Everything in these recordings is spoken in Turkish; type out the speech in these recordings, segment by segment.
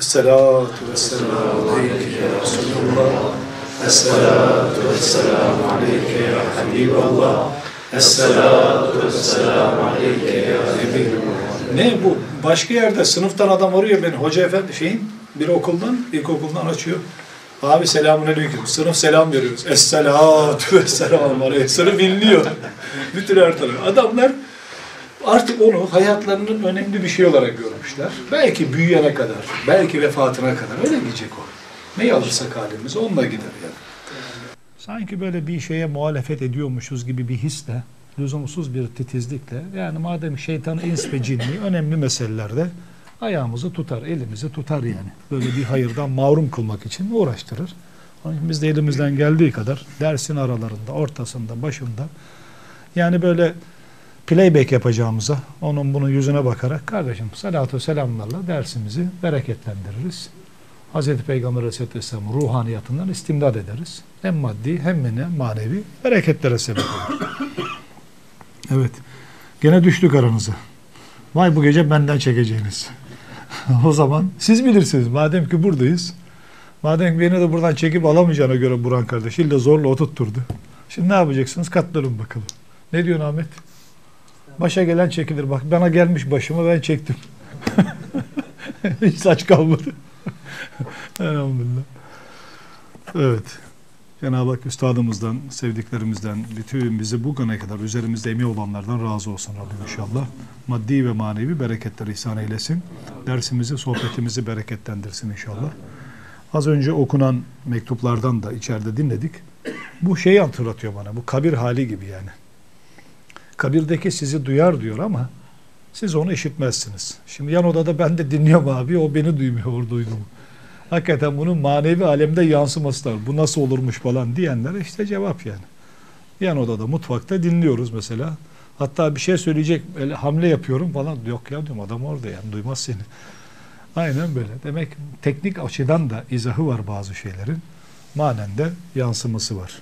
Esselatu vesselamu aleyke ya Resulallah. Esselatu vesselamu aleyke ya Habiballah. Esselatu vesselamu aleyke ya Nebiyyullah. Ne bu? Başka yerde sınıftan adam arıyor beni. Hoca efendi bir okuldan, ilkokuldan açıyor. Abi selamünaleyküm. Sınıf selam veriyoruz. Esselatu vesselamu aleyke. Sınıf dinliyor. Bütün her tarafı. Adamlar artık onu hayatlarının önemli bir şey olarak görmüşler. Belki büyüyene kadar, belki vefatına kadar öyle gidecek o. Neyi alırsak halimize onunla gider yani. Sanki böyle bir şeye muhalefet ediyormuşuz gibi bir hisle, lüzumsuz bir titizlikle, yani madem şeytan, ins ve cinni önemli meselelerde ayağımızı tutar, elimizi tutar yani. Böyle bir hayırdan mahrum kılmak için uğraştırır. Onun için biz de elimizden geldiği kadar dersin aralarında, ortasında, başında yani böyle playback yapacağımıza, onun bunun yüzüne bakarak kardeşim salatu selamlarla dersimizi bereketlendiririz. Hazreti Peygamber Aleyhisselam ruhaniyatından istimdad ederiz. Hem maddi hem manevi bereketlere sebep olur. Evet. Gene düştük aranıza. Vay bu gece benden çekeceğiniz. O zaman siz bilirsiniz. Madem ki buradayız. Madem ki beni de buradan çekip alamayacağına göre Burhan kardeş illa zorla oturtturdu. Şimdi ne yapacaksınız? Katlanın bakalım. Ne diyorsun Ahmet? Başa gelen çekilir. Bak bana gelmiş başıma ben çektim. Hiç saç kalmadı. Elhamdülillah. Evet. Cenab-ı Hak üstadımızdan, sevdiklerimizden, bütün bizi bugüne kadar üzerimizde emeği olanlardan razı olsun Rabbim inşallah. Maddi ve manevi bereketleri ihsan eylesin. Dersimizi, sohbetimizi bereketlendirsin inşallah. Az önce okunan mektuplardan da içeride dinledik. Bu şeyi hatırlatıyor bana. Bu kabir hali gibi yani. Kabirdeki sizi duyar diyor ama siz onu işitmezsiniz. Şimdi yan odada ben de dinliyorum abi, o beni duymuyor orada duyduğumu. Hakikaten bunun manevi alemde yansıması var. Bu nasıl olurmuş falan diyenlere işte cevap yani. Yan odada, mutfakta dinliyoruz mesela. Hatta bir şey söyleyecek, hamle yapıyorum falan. Yok ya diyorum, adam orada yani, duymaz seni. Aynen böyle. Demek teknik açıdan da izahı var bazı şeylerin. Manen de yansıması var.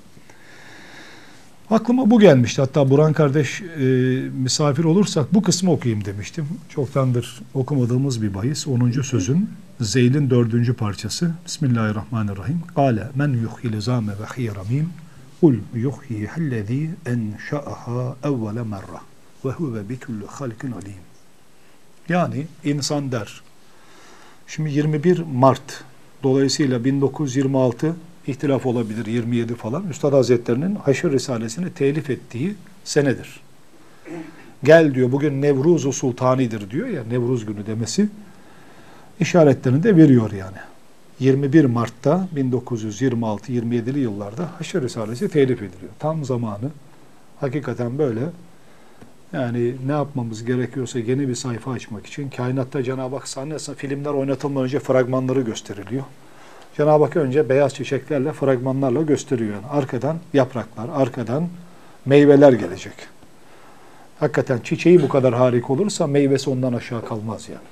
Aklıma bu gelmişti. Hatta Burhan kardeş misafir olursak bu kısmı okuyayım demiştim. Çoktandır okumadığımız bir bahis. 10. sözün Zeyl'in 4. parçası. Bismillahirrahmanirrahim. Kâle men yuhyil zâme ve hîramîm kul yuhyihellezî enşa'aha evvele merre ve huve bikulli halkin alim. Yani insan der. Şimdi 21 Mart dolayısıyla 1926 ihtilaf olabilir, 27 falan. Üstad Hazretlerinin Haşr Risalesini telif ettiği senedir. Gel diyor, bugün Nevruz-u Sultani'dir diyor ya, Nevruz günü demesi işaretlerini de veriyor yani. 21 Mart'ta 1926-27'li yıllarda Haşr Risalesi telif ediliyor. Tam zamanı. Hakikaten böyle. Yani ne yapmamız gerekiyorsa yeni bir sayfa açmak için kainatta Cenab-ı Hak sahnesinde filmler oynatılmadan önce fragmanları gösteriliyor. Cenab-ı Hak önce beyaz çiçeklerle, fragmanlarla gösteriyor. Yani arkadan yapraklar, arkadan meyveler gelecek. Hakikaten çiçeği bu kadar harika olursa meyvesi ondan aşağı kalmaz yani.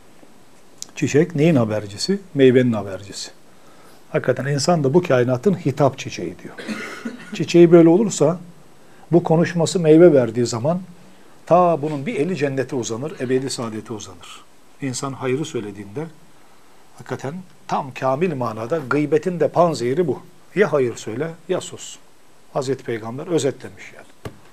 Çiçek neyin habercisi? Meyvenin habercisi. Hakikaten insan da bu kainatın hitap çiçeği diyor. Çiçeği böyle olursa bu konuşması meyve verdiği zaman ta bunun bir eli cennete uzanır, ebedi saadete uzanır. İnsan hayrı söylediğinde hakikaten tam kamil manada gıybetin de panzehiri bu. Ya hayır söyle ya sus. Hazreti Peygamber özetlemiş yani.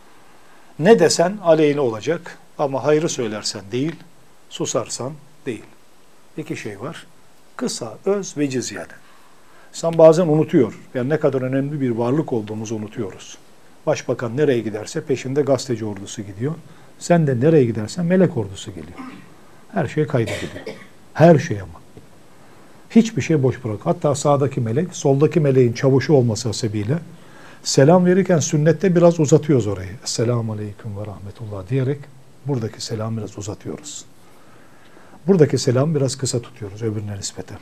Ne desen aleyhine olacak ama hayrı söylersen değil, susarsan değil. İki şey var. Kısa, öz, veciz yani. İnsan bazen unutuyor. Yani ne kadar önemli bir varlık olduğumuzu unutuyoruz. Başbakan nereye giderse peşinde gazeteci ordusu gidiyor. Sen de nereye gidersen melek ordusu geliyor. Her şey kaydediliyor. Her şey ama. Hiçbir şey boş bırak. Hatta sağdaki melek, soldaki meleğin çavuşu olması hasebiyle selam verirken sünnette biraz uzatıyoruz orayı. Esselamu aleyküm ve rahmetullah diyerek buradaki selamı biraz uzatıyoruz. Buradaki selamı biraz kısa tutuyoruz öbürüne nispeten.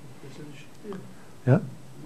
Ya?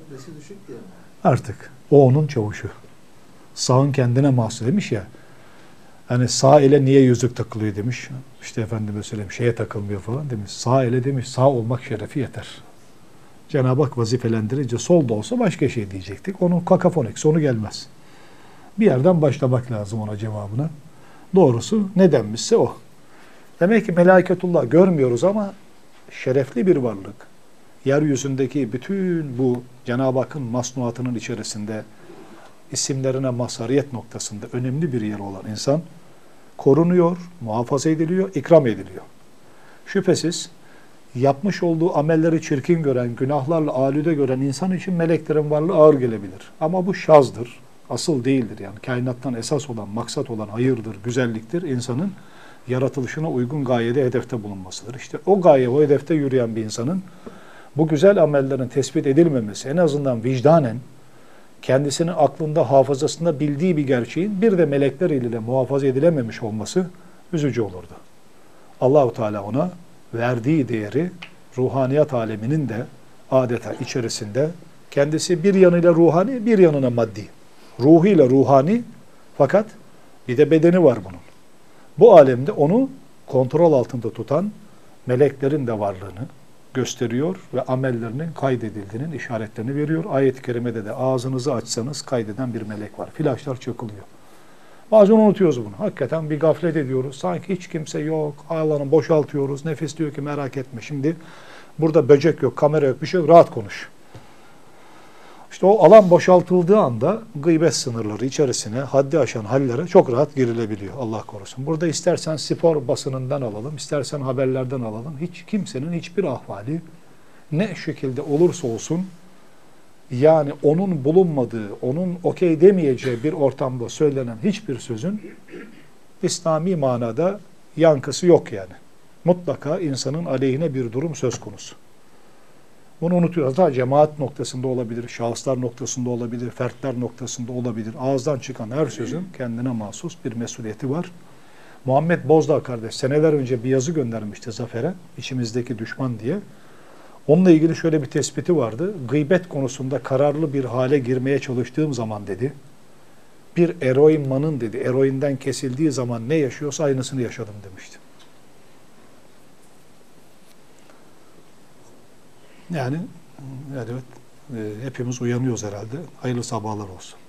Artık o onun çavuşu. Sağın kendine mahsus demiş ya. Hani sağ ele niye yüzük takılıyor demiş. İşte efendime söyleyeyim şeye takılmıyor falan demiş. Sağ ele demiş sağ olmak şerefi yeter. Cenab-ı Hak vazifelendirince sol da olsa başka şey diyecektik. Onun kakafonik sonu gelmez. Bir yerden başlamak lazım ona cevabına. Doğrusu ne denmişse o. Demek ki meleketullah görmüyoruz ama şerefli bir varlık. yeryüzündeki bütün bu Cenab-ı Hakk'ın masnuatının içerisinde isimlerine mazhariyet noktasında önemli bir yeri olan insan korunuyor, muhafaza ediliyor, ikram ediliyor. Şüphesiz yapmış olduğu amelleri çirkin gören, günahlarla alüde gören insan için meleklerin varlığı ağır gelebilir. Ama bu şazdır, asıl değildir. Yani kainattan esas olan, maksat olan hayırdır, güzelliktir. İnsanın yaratılışına uygun gayede, hedefte bulunmasıdır. İşte o gaye, o hedefte yürüyen bir insanın bu güzel amellerin tespit edilmemesi, en azından vicdanen, kendisinin aklında, hafızasında bildiği bir gerçeğin bir de melekler ile muhafaza edilememiş olması üzücü olurdu. Allahu Teala ona verdiği değeri ruhaniyat aleminin de adeta içerisinde kendisi bir yanıyla ruhani, bir yanına maddi. Ruhuyla ruhani fakat bir de bedeni var bunun. Bu alemde onu kontrol altında tutan meleklerin de varlığını gösteriyor ve amellerinin kaydedildiğinin işaretlerini veriyor. Ayet-i kerimede de ağzınızı açsanız kaydeden bir melek var. Flaşlar çakılıyor. Bazen unutuyoruz bunu. Hakikaten bir gaflet ediyoruz. Sanki hiç kimse yok. Alanı boşaltıyoruz. Nefis diyor ki merak etme. Şimdi burada böcek yok, kamera yok, bir şey yok. Rahat konuş. İşte o alan boşaltıldığı anda gıybet sınırları içerisine haddi aşan hallere çok rahat girilebiliyor. Allah korusun. Burada istersen spor basınından alalım, istersen haberlerden alalım. Hiç kimsenin hiçbir ahvali ne şekilde olursa olsun yani onun bulunmadığı, onun okey demeyeceği bir ortamda söylenen hiçbir sözün İslami manada yankısı yok yani. Mutlaka insanın aleyhine bir durum söz konusu. Bunu unutuyoruz. Hatta cemaat noktasında olabilir, şahıslar noktasında olabilir, fertler noktasında olabilir. Ağızdan çıkan her sözün kendine mahsus bir mesuliyeti var. Muhammed Bozdağ kardeş seneler önce bir yazı göndermişti Zafer'e, içimizdeki düşman diye. Onunla ilgili şöyle bir tespiti vardı. Gıybet konusunda kararlı bir hale girmeye çalıştığım zaman dedi, bir eroinmanın dedi, eroinden kesildiği zaman ne yaşıyorsa aynısını yaşadım demişti. Yani evet, hepimiz uyanıyoruz herhalde. Hayırlı sabahlar olsun.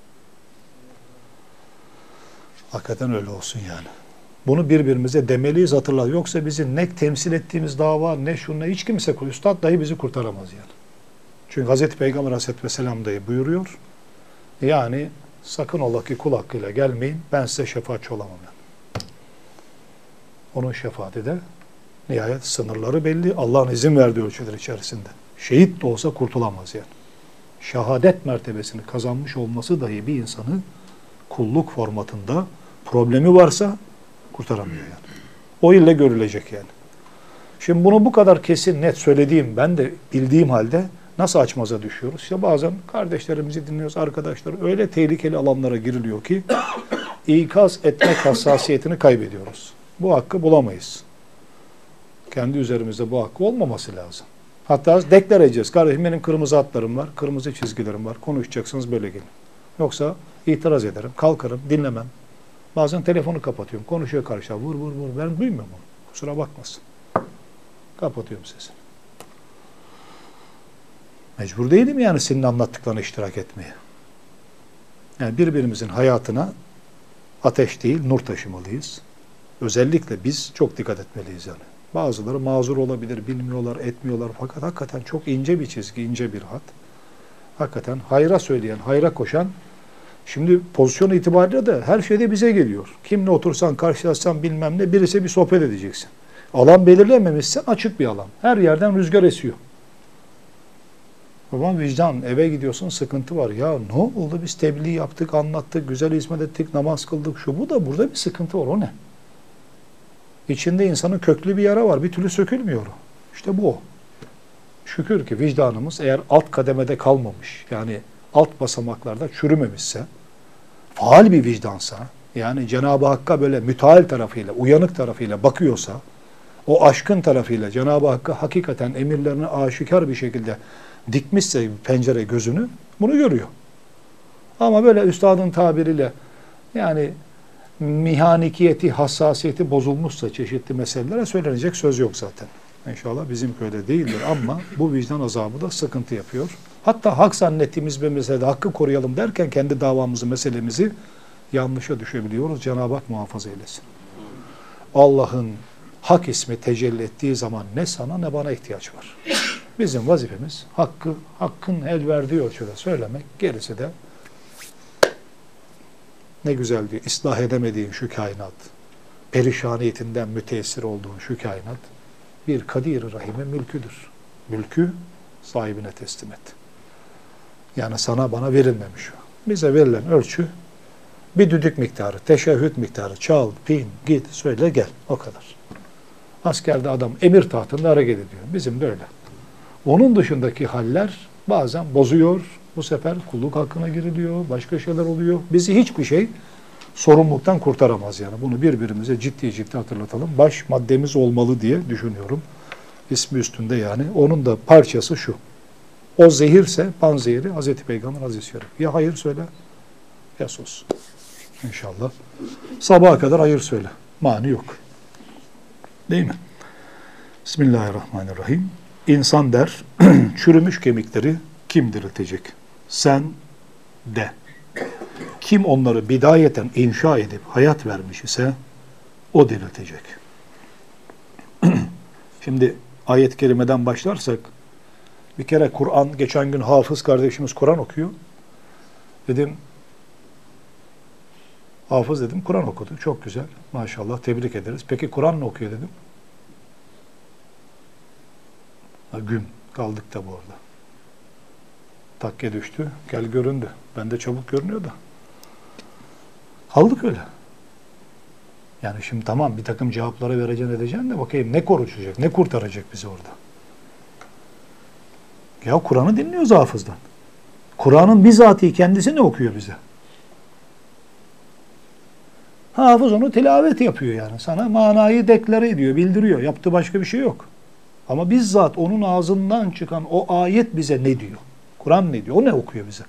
Hakikaten öyle olsun yani. Bunu birbirimize demeliyiz, hatırlar. Yoksa bizi ne temsil ettiğimiz dava, ne şunla hiç kimse, Üstad dahi bizi kurtaramaz yani. Çünkü Hz. Peygamber Aleyhisselatü Vesselam dahi buyuruyor. Yani sakın ola ki kul hakkıyla gelmeyin, ben size şefaatçi olamam yani. Onun şefaati de nihayet sınırları belli. Allah'ın izin verdiği ölçüler içerisinde. Şehit de olsa kurtulamaz yani. Şehadet mertebesini kazanmış olması dahi bir insanı kulluk formatında problemi varsa kurtaramıyor yani. O ile görülecek yani. Şimdi bunu bu kadar kesin net söylediğim, ben de bildiğim halde nasıl açmaza düşüyoruz? İşte bazen kardeşlerimizi dinliyoruz, arkadaşlar öyle tehlikeli alanlara giriliyor ki ikaz etmek hassasiyetini kaybediyoruz. Bu hakkı bulamayız. Kendi üzerimizde bu hakkı olmaması lazım. Hatta deklar edeceğiz. Kardeşim benim kırmızı hatlarım var, kırmızı çizgilerim var. Konuşacaksınız böyle gelin. Yoksa itiraz ederim, kalkarım, dinlemem. Bazen telefonu kapatıyorum. Konuşuyor karşıya. Vur vur vur. Ben duymuyorum onu. Kusura bakmasın. Kapatıyorum sesini. Mecbur değilim yani senin anlattıklarına iştirak etmeye. Yani birbirimizin hayatına ateş değil, nur taşımalıyız. Özellikle biz çok dikkat etmeliyiz yani. Bazıları mazur olabilir, bilmiyorlar, etmiyorlar. Fakat hakikaten çok ince bir çizgi, ince bir hat. Hakikaten hayra söyleyen, hayra koşan, şimdi pozisyon itibariyle de her şeyde bize geliyor. Kimle otursan, karşılaşsan bilmem ne, birisi bir sohbet edeceksin. Alan belirlememişsen açık bir alan. Her yerden rüzgar esiyor. Babam vicdan, eve gidiyorsun sıkıntı var. Ya ne oldu biz tebliğ yaptık, anlattık, güzel hizmet ettik, namaz kıldık, şu bu da burada bir sıkıntı var. O ne? İçinde insanın köklü bir yara var. Bir türlü sökülmüyor. İşte bu o. Şükür ki vicdanımız eğer alt kademede kalmamış, yani alt basamaklarda çürümemişse, faal bir vicdansa, yani Cenab-ı Hakk'a böyle müteal tarafıyla, uyanık tarafıyla bakıyorsa, o aşkın tarafıyla Cenab-ı Hakk'a hakikaten emirlerini aşikar bir şekilde dikmişse pencere gözünü, bunu görüyor. Ama böyle üstadın tabiriyle, yani mihanikiyeti, hassasiyeti bozulmuşsa çeşitli meselelere söylenecek söz yok zaten. İnşallah bizim köyde değildir ama bu vicdan azabı da sıkıntı yapıyor. Hatta hak zannettiğimiz bir meselede hakkı koruyalım derken kendi davamızı, meselemizi yanlışa düşebiliyoruz. Cenab-ı Hak muhafaza eylesin. Allah'ın hak ismi tecelli ettiği zaman ne sana ne bana ihtiyaç var. Bizim vazifemiz hakkın el verdiği ölçüde söylemek. Gerisi de ne güzel diyor. İslah edemediğin şu kainat, perişaniyetinden müteessir olduğun şu kainat bir Kadir-i Rahim'in mülküdür. Mülkü sahibine teslim et. Yani sana bana verilmemiş o. Bize verilen ölçü bir düdük miktarı, teşehhüd miktarı, çal, pin, git, söyle, gel. O kadar. Askerde adam emir tahtında hareket ediyor. Bizim de öyle. Onun dışındaki haller bazen bozuyor. Bu sefer kulluk hakkına giriliyor. Başka şeyler oluyor. Bizi hiçbir şey sorumluluktan kurtaramaz yani. Bunu birbirimize ciddi hatırlatalım. Baş maddemiz olmalı diye düşünüyorum. İsmi üstünde yani. Onun da parçası şu. O zehirse, panzehiri Hazreti Peygamber Hazreti Şerif. Ya hayır söyle, ya sus. İnşallah. Sabaha kadar hayır söyle. Mani yok. Değil mi? Bismillahirrahmanirrahim. İnsan der, çürümüş kemikleri kim diriltecek? Sen de. Kim onları bidayeten inşa edip hayat vermiş ise o diriltecek. Şimdi ayet-i kerimeden başlarsak, bir kere Kur'an, geçen gün Hafız kardeşimiz Kur'an okuyor. Dedim, Hafız dedim, Kur'an okudu. Çok güzel. Maşallah, tebrik ederiz. Peki Kur'an ne okuyor dedim. Güm. Kaldık da bu arada. Takke düştü. Gel göründü. Ben de çabuk görünüyor da. Kaldık öyle. Yani şimdi tamam bir takım cevapları vereceksin edeceksin de bakayım ne koruyacak, ne kurtaracak bizi orada. Ya Kur'an'ı dinliyoruz hafızdan. Kur'an'ın bizatihi kendisi ne okuyor bize? Hafız onu tilavet yapıyor yani. Sana manayı deklare ediyor, bildiriyor. Yaptığı başka bir şey yok. Ama bizzat onun ağzından çıkan o ayet bize ne diyor? Kur'an ne diyor? O ne okuyor bize?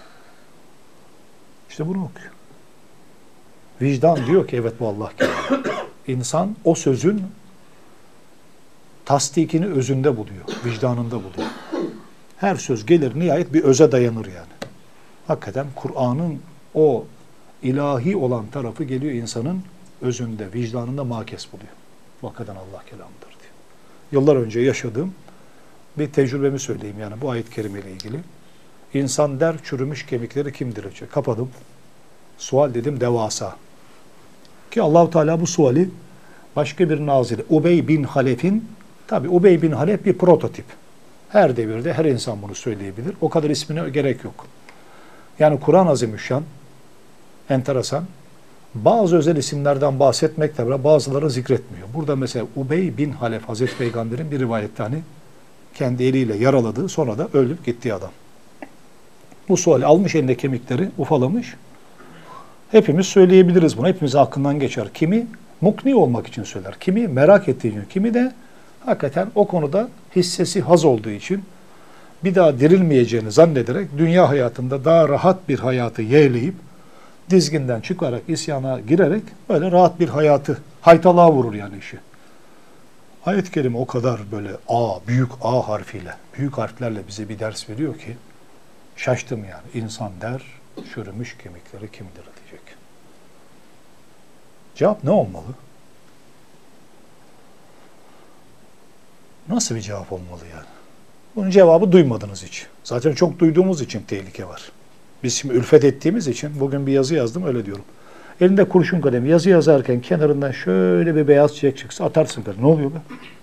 İşte bunu okuyor. Vicdan diyor ki evet bu Allah kelamı. İnsan o sözün tasdikini özünde buluyor. Vicdanında buluyor. Her söz gelir nihayet bir öze dayanır yani. Hakikaten Kur'an'ın o ilahi olan tarafı geliyor insanın özünde, vicdanında makes buluyor. Hakikaten Allah kelamıdır diyor. Yıllar önce yaşadığım bir tecrübemi söyleyeyim yani bu ayet-i kerime ile ilgili. İnsan der çürümüş kemikleri kim direcek? Kapadım. Sual dedim devasa. Ki Allah-u Teala bu suali başka bir nazili Ubey bin Halef'in, tabi Ubey bin Halef bir prototip. Her devirde her insan bunu söyleyebilir. O kadar ismine gerek yok. Yani Kur'an-ı Azimüşşan enteresan. Bazı özel isimlerden bahsetmekle beraber bazıları zikretmiyor. Burada mesela Ubey bin Halef Hazreti Peygamber'in bir rivayette hani kendi eliyle yaraladığı sonra da öldürüp gittiği adam. Bu suali almış eline kemikleri ufalamış. Hepimiz söyleyebiliriz bunu. Hepimizin aklından geçer. Kimi mukni olmak için söyler. Kimi merak ettiği için. Kimi de hakikaten o konuda hissesi haz olduğu için bir daha dirilmeyeceğini zannederek dünya hayatında daha rahat bir hayatı yeğleyip dizginden çıkarak isyana girerek böyle rahat bir hayatı haytalığa vurur yani işi. Ayet-i kerime o kadar böyle büyük A harfiyle, büyük harflerle bize bir ders veriyor ki şaştım yani. İnsan der, çürümüş kemikleri kim diriltecek? Cevap ne olmalı? Nasıl bir cevap olmalı yani? Bunun cevabı duymadınız hiç. Zaten çok duyduğumuz için tehlike var. Biz şimdi ülfet ettiğimiz için bugün bir yazı yazdım öyle diyorum. Elinde kurşun kalemi yazı yazarken kenarından şöyle bir beyaz çiçek çıksa atarsın kalemi. Ne oluyor be?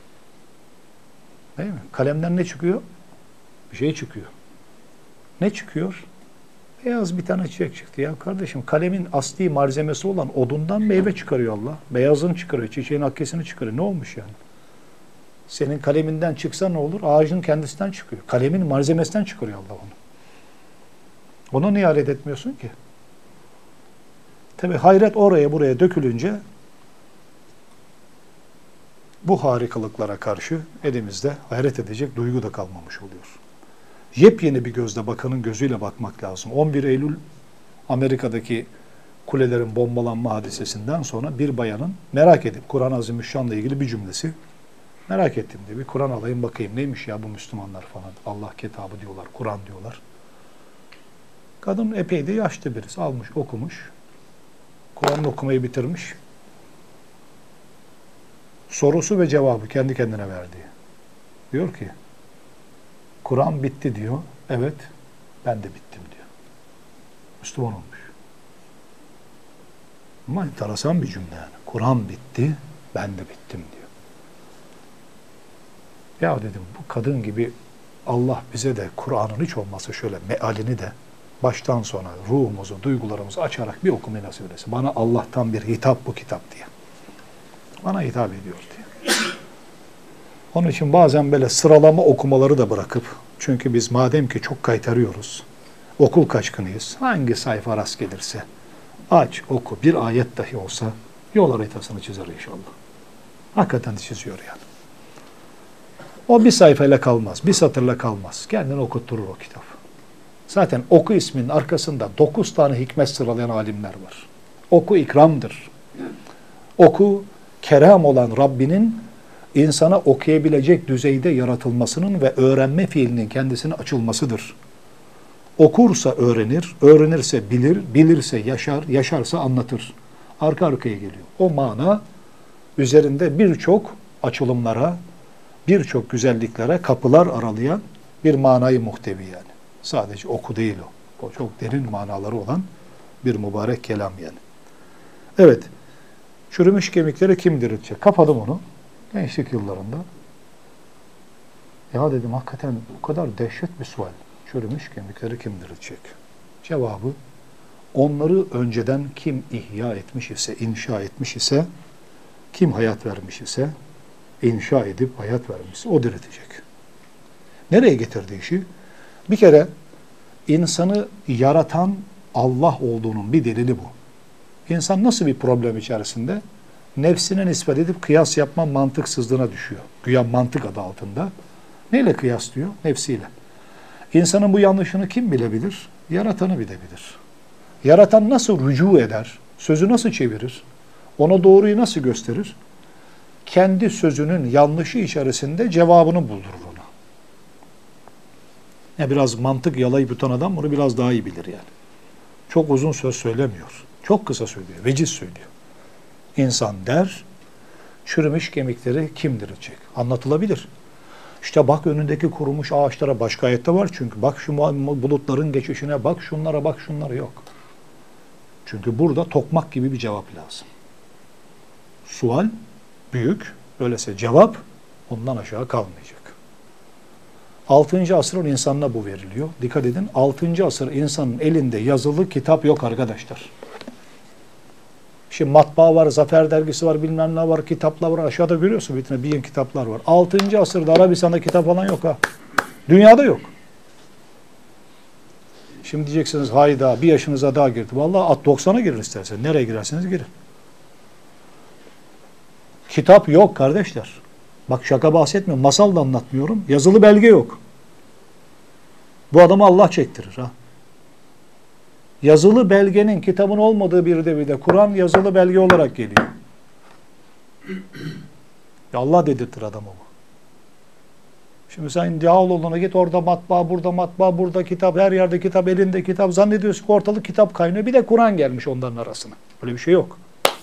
Değil mi? Kalemden ne çıkıyor? Bir şey çıkıyor. Ne çıkıyor? Beyaz bir tane çiçek çıktı. Ya kardeşim kalemin asli malzemesi olan odundan meyve çıkarıyor Allah. Beyazını çıkarıyor, çiçeğin akkesini çıkarıyor. Ne olmuş yani? Senin kaleminden çıksa ne olur? Ağacın kendisinden çıkıyor. Kalemin malzemesinden çıkarıyor Allah onu. Ona niye alet etmiyorsun ki? Tabi hayret oraya buraya dökülünce bu harikalıklara karşı elimizde hayret edecek duygu da kalmamış oluyor. Yepyeni bir gözle bakanın gözüyle bakmak lazım. 11 Eylül Amerika'daki kulelerin bombalanma hadisesinden sonra bir bayanın merak edip Kur'an-ı Azimüşşan'la ilgili bir cümlesi merak ettim diye bir Kur'an alayım bakayım neymiş ya bu Müslümanlar falan. Allah kitabı diyorlar, Kur'an diyorlar. Kadın epey de yaşlı birisi. Almış, okumuş. Kur'an'ı okumayı bitirmiş. Sorusu ve cevabı kendi kendine verdi. Diyor ki, Kur'an bitti diyor. Evet, ben de bittim diyor. Müslüman olmuş. Ama enteresan bir cümle yani. Kur'an bitti, ben de bittim diyor. Ya dedim bu kadın gibi Allah bize de Kur'an'ın hiç olmazsa şöyle mealini de baştan sona ruhumuzu, duygularımızı açarak bir okumayı nasip eylesin. Bana Allah'tan bir hitap bu kitap diye. Bana hitap ediyor diye. Onun için bazen böyle sıralama okumaları da bırakıp, çünkü biz madem ki çok kaytarıyoruz, okul kaçkınıyız, hangi sayfa rast gelirse aç, oku, bir ayet dahi olsa yol haritasını çizer inşallah. Hakikaten çiziyor yani. O bir sayfayla kalmaz, bir satırla kalmaz. Kendini okutturur o kitap. Zaten oku isminin arkasında 9 tane hikmet sıralayan alimler var. Oku ikramdır. Oku kerem olan Rabbinin insana okuyabilecek düzeyde yaratılmasının ve öğrenme fiilinin kendisine açılmasıdır. Okursa öğrenir, öğrenirse bilir, bilirse yaşar, yaşarsa anlatır. Arka arkaya geliyor. O mana üzerinde birçok açılımlara, birçok güzelliklere kapılar aralayan bir manayı muhtevi yani. Sadece oku değil o. O çok derin manaları olan bir mübarek kelam yani. Evet. Çürümüş kemikleri kim diriltecek? Kapadım onu. Gençlik yıllarında. Ya dedim hakikaten o kadar dehşet bir sual. Çürümüş kemikleri kim diriltecek? Cevabı, onları önceden kim ihya etmiş ise, inşa etmiş ise, kim hayat vermiş ise, inşa edip hayat vermişse o diriltecek. Nereye getirdi işi? Bir kere insanı yaratan Allah olduğunun bir delili bu. İnsan nasıl bir problem içerisinde? Nefsine nispet edip kıyas yapma mantıksızlığına düşüyor. Güya mantık adı altında. Neyle kıyaslıyor? Nefsiyle. İnsanın bu yanlışını kim bilebilir? Yaratanı bilebilir. Yaratan nasıl rücu eder? Sözü nasıl çevirir? Ona doğruyu nasıl gösterir? Kendi sözünün yanlışı içerisinde cevabını buldurur ona. Ya biraz mantık yalayıp yutan adam bunu biraz daha iyi bilir yani. Çok uzun söz söylemiyor. Çok kısa söylüyor. Veciz söylüyor. İnsan der, çürümüş kemikleri kim diriltecek? Anlatılabilir. İşte bak önündeki kurumuş ağaçlara, başka ayette var çünkü. Bak şu bulutların geçişine, bak şunlara, bak şunlara, yok. Çünkü burada tokmak gibi bir cevap lazım. Sual büyük, öyleyse cevap ondan aşağı kalmayacak. 6. asrın insanına bu veriliyor. Dikkat edin, 6. asır insanın elinde yazılı kitap yok arkadaşlar. Şimdi matbaa var, Zafer dergisi var, bilmem ne var, kitaplar var. Aşağıda görüyorsun vitrinde bir kitaplar var. 6. asırda Arabistan'da kitap falan yok ha. Dünyada yok. Şimdi diyeceksiniz hayda bir yaşınıza daha girdi. Vallahi 90'a girin istersen. Nereye girerseniz girin. Kitap yok kardeşler. Bak şaka bahsetmiyorum. Masal da anlatmıyorum. Yazılı belge yok. Bu adamı Allah çektirir ha. Yazılı belgenin kitabın olmadığı bir devirde Kur'an yazılı belge olarak geliyor. Ya Allah dedirtir adamı bu. Şimdi sen Cağaloğlu'na git, orada matbaa, burada matbaa, burada kitap, her yerde kitap, elinde kitap. Zannediyorsun ki ortalık kitap kaynıyor. Bir de Kur'an gelmiş onların arasına. Böyle bir şey yok.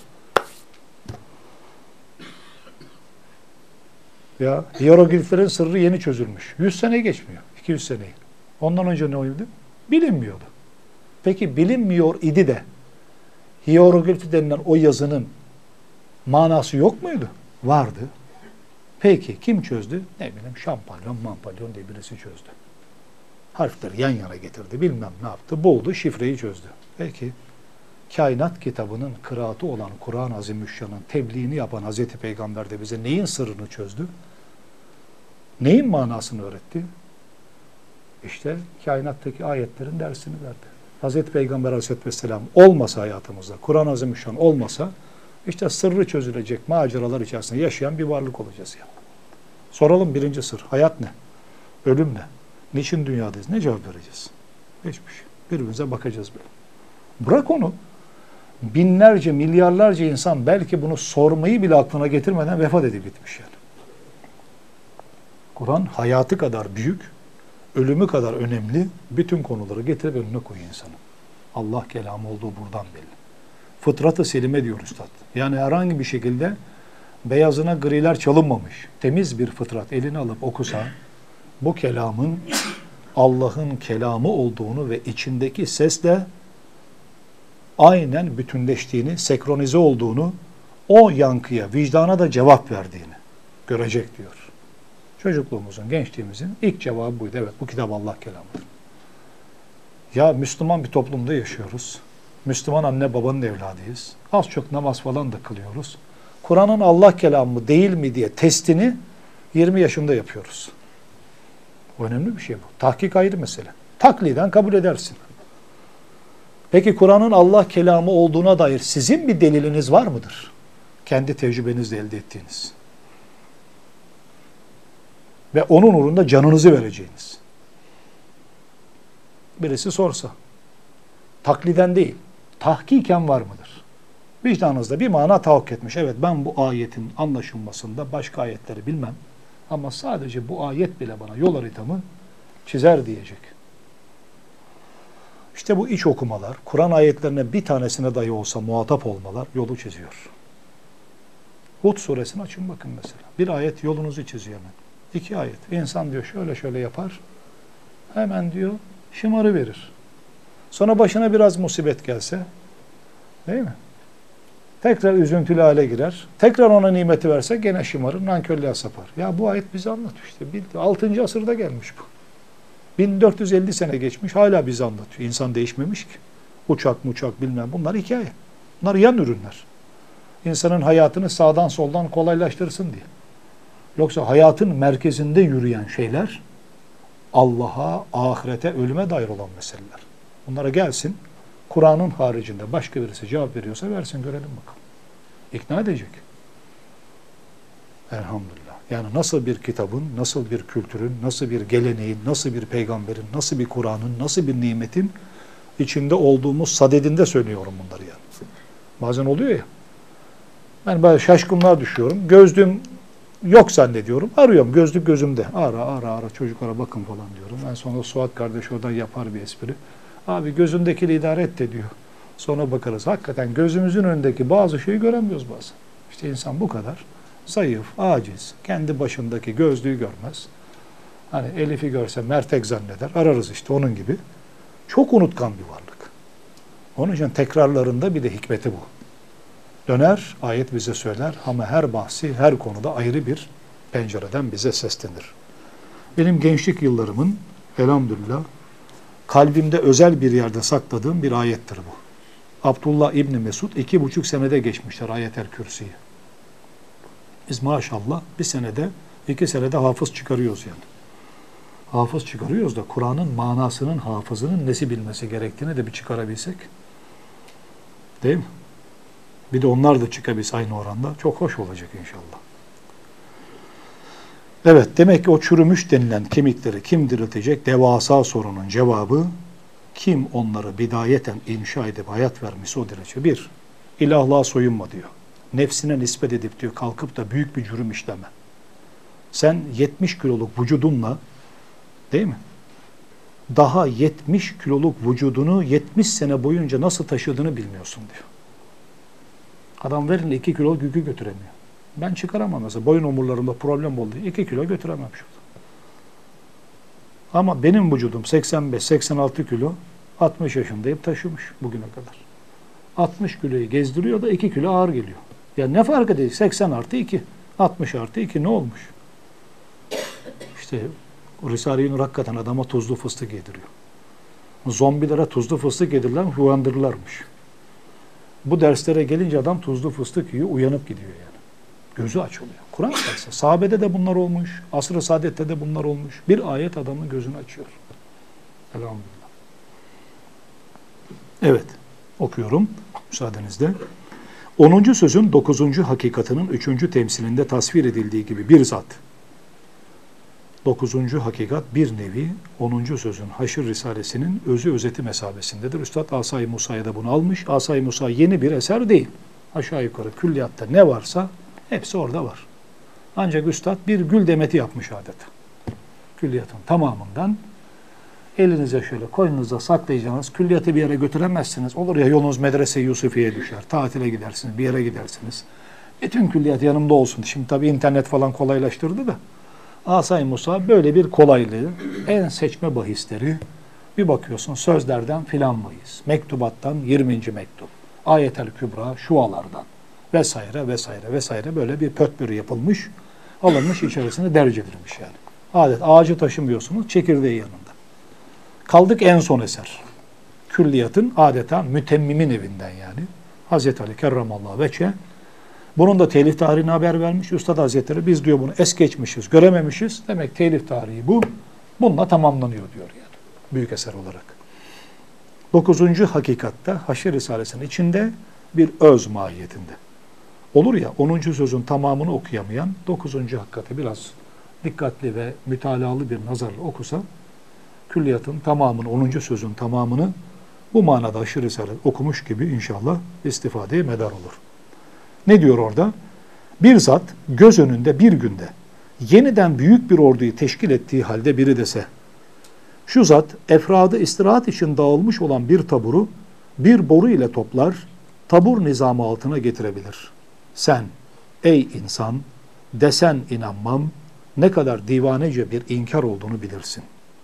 Ya hierogliflerin sırrı yeni çözülmüş. 100 sene geçmiyor. 200 seneyi. Ondan önce ne oldu? Bilinmiyordu. Peki bilinmiyor idi de hieroglif denilen o yazının manası yok muydu? Vardı. Peki kim çözdü? Ne bileyim Şampalyon, Mampalyon diye birisi çözdü. Harfleri yan yana getirdi. Bilmem ne yaptı. Buldu, şifreyi çözdü. Peki kainat kitabının kıraatı olan Kur'an-ı Azimüşşan'ın tebliğini yapan Hazreti Peygamber de bize neyin sırrını çözdü? Neyin manasını öğretti? İşte kainattaki ayetlerin dersini verdi. Hazreti Peygamber Aleyhisselatü Vesselam olmasa hayatımızda, Kur'an-ı Azimüşşan olmasa, işte sırrı çözülecek maceralar içerisinde yaşayan bir varlık olacağız ya. Soralım birinci sır. Hayat ne? Ölüm ne? Niçin dünyadayız? Ne cevap vereceğiz? Hiçbir şey. Birbirimize bakacağız böyle. Bırak onu. Binlerce, milyarlarca insan belki bunu sormayı bile aklına getirmeden vefat edip gitmiş yani. Kur'an hayatı kadar büyük, ölümü kadar önemli bütün konuları getirip önüne koyuyor insanın. Allah kelamı olduğu buradan belli. Fıtrat-ı selime diyor üstad. Yani herhangi bir şekilde beyazına griler çalınmamış, temiz bir fıtrat eline alıp okusa, bu kelamın Allah'ın kelamı olduğunu ve içindeki sesle aynen bütünleştiğini, senkronize olduğunu, o yankıya, vicdana da cevap verdiğini görecek diyor. Çocukluğumuzun, gençliğimizin ilk cevabı buydu. Evet, bu kitap Allah kelamıdır. Ya Müslüman bir toplumda yaşıyoruz. Müslüman anne babanın evladıyız. Az çok namaz falan da kılıyoruz. Kur'an'ın Allah kelamı mı değil mi diye testini 20 yaşında yapıyoruz. Önemli bir şey bu. Tahkik ayrı mesele. Takliden kabul edersin. Peki Kur'an'ın Allah kelamı olduğuna dair sizin bir deliliniz var mıdır? Kendi tecrübenizle elde ettiğiniz. Ve onun uğrunda canınızı vereceğiniz. Birisi sorsa, takliden değil, tahkiken var mıdır? Vicdanınızda bir mana tahakkuk etmiş. Evet, ben bu ayetin anlaşılmasında başka ayetleri bilmem. Ama sadece bu ayet bile bana yol haritamı çizer diyecek. İşte bu iç okumalar, Kur'an ayetlerine bir tanesine dahi olsa muhatap olmalar yolu çiziyor. Hud suresini açın bakın mesela. Bir ayet yolunuzu çiziyor hemen. 2 ayet. İnsan diyor şöyle şöyle yapar. Hemen diyor şımarı verir. Sonra başına biraz musibet gelse, değil mi? Tekrar üzüntülü hale girer. Tekrar ona nimeti verse gene şımarır, nankörlüğe sapar. Ya bu ayet bize anlatıyor işte. 6. asırda gelmiş bu. 1450 sene geçmiş, hala bize anlatıyor. İnsan değişmemiş ki. Uçak bilmem, bunlar hikaye. Bunlar yan ürünler. İnsanın hayatını sağdan soldan kolaylaştırsın diye. Yoksa hayatın merkezinde yürüyen şeyler Allah'a, ahirete, ölüme dair olan meseleler. Bunlara gelsin, Kur'an'ın haricinde başka birisi cevap veriyorsa versin, görelim bakalım. İkna edecek. Elhamdülillah. Yani nasıl bir kitabın, nasıl bir kültürün, nasıl bir geleneğin, nasıl bir peygamberin, nasıl bir Kur'an'ın, nasıl bir nimetin içinde olduğumuz sadedinde söylüyorum bunları yani. Bazen oluyor ya, ben böyle şaşkınlığa düşüyorum, gözlüğüm yok zannediyorum, arıyorum, gözlük gözümde. Ara çocuklara bakın falan diyorum. En sonra Suat kardeş oradan yapar bir espri. Abi gözündekiyle idare et de diyor. Sonra bakarız. Hakikaten gözümüzün önündeki bazı şeyi göremiyoruz bazen. İşte insan bu kadar zayıf, aciz, kendi başındaki gözlüğü görmez. Hani Elif'i görse mertek zanneder. Ararız işte onun gibi. Çok unutkan bir varlık. Onun için tekrarlarında bir de hikmeti bu. Döner, ayet bize söyler ama her bahsi, her konuda ayrı bir pencereden bize seslenir. Benim gençlik yıllarımın elhamdülillah kalbimde özel bir yerde sakladığım bir ayettir bu. Abdullah İbni Mesud 2,5 senede geçmişler Ayet-el Kürsi'yi. Biz maşallah 1 senede, 2 senede hafız çıkarıyoruz yani. Hafız çıkarıyoruz da Kur'an'ın manasının hafızının nesi bilmesi gerektiğini de bir çıkarabilsek. Değil mi? Bir de onlar da çıkabilse aynı oranda çok hoş olacak inşallah. Evet, demek ki o çürümüş denilen kemikleri kim diriltecek? Devasa sorunun cevabı, kim onları bidayeten inşa edip hayat vermişse o diriltecek. 1. İlahlığa soyunma diyor. Nefsine nispet edip diyor kalkıp da büyük bir cürüm işleme. Sen 70 kiloluk vücudunla, değil mi? Daha 70 kiloluk vücudunu 70 sene boyunca nasıl taşıdığını bilmiyorsun diyor. Adam verin 2 kiloluk yükü götüremiyor. Ben çıkaramam mesela. Boyun omurlarımda problem oldu. 2 kilo götüremem şurada. Ama benim vücudum 85-86 kilo, 60 yaşındayım, taşımış bugüne kadar. 60 kiloyu gezdiriyor da 2 kilo ağır geliyor. Ya ne fark ediyor? 80 artı 2, 60 artı 2 ne olmuş? İşte Risale-i Nur hakikaten adama tuzlu fıstık yediriyor. Zombilere tuzlu fıstık yedirirler, uyandırırlarmış. Bu derslere gelince adam tuzlu fıstık yiyor, uyanıp gidiyor yani. Gözü açılıyor. Kur'an sayısı. Sahabede de bunlar olmuş. Asr-ı Saadet'te de bunlar olmuş. Bir ayet adamın gözünü açıyor. Elhamdülillah. Evet. Okuyorum. Müsaadenizle. 10. sözün 9. hakikatının 3. temsilinde tasvir edildiği gibi bir zat. 9. hakikat bir nevi 10. sözün Haşr Risalesi'nin özü özeti mesabesindedir. Üstad Asay-ı Musa'ya da bunu almış. Asay-ı Musa yeni bir eser değil. Aşağı yukarı külliyatta ne varsa hepsi orada var. Ancak Üstad bir gül demeti yapmış adeta. Külliyatın tamamından elinize şöyle koynunuza saklayacağınız, külliyatı bir yere götüremezsiniz. Olur ya yolunuz medrese Yusufiye'ye düşer. Tatile gidersiniz, bir yere gidersiniz. Bütün külliyat yanımda olsun. Şimdi tabii internet falan kolaylaştırdı da. Asay Musa böyle bir kolaylığı, en seçme bahisleri, bir bakıyorsun sözlerden filan bahis, mektubattan 20. mektup, Ayetel Kübra şualardan vesaire vesaire vesaire böyle bir pötbürü yapılmış, alınmış içerisine derc edilmiş yani. Adet ağacı taşımıyorsunuz, çekirdeği yanında. Kaldık en son eser. Külliyatın adeta mütemmimin evinden yani. Hazreti Ali Kerramallahu veçhe. Bunun da telif tarihine haber vermiş. Üstad Hazretleri biz diyor bunu es geçmişiz, görememişiz. Demek telif tarihi bu. Bununla tamamlanıyor diyor yani. Büyük eser olarak. 9. hakikatte Haşr Risalesi'nin içinde bir öz mahiyetinde. Olur ya 10. sözün tamamını okuyamayan 9. hakikati biraz dikkatli ve mütalalı bir nazarla okusa külliyatın tamamını, 10. sözün tamamını bu manada Haşr Risalesi okumuş gibi inşallah istifadeye medar olur. Ne diyor orada? Bir zat göz önünde bir günde yeniden büyük bir orduyu teşkil ettiği halde biri dese, şu zat efradı istirahat için dağılmış olan bir taburu bir boru ile toplar, tabur nizamı altına getirebilir. Sen ey insan desen inanmam, ne kadar divanece bir inkar olduğunu bilirsin.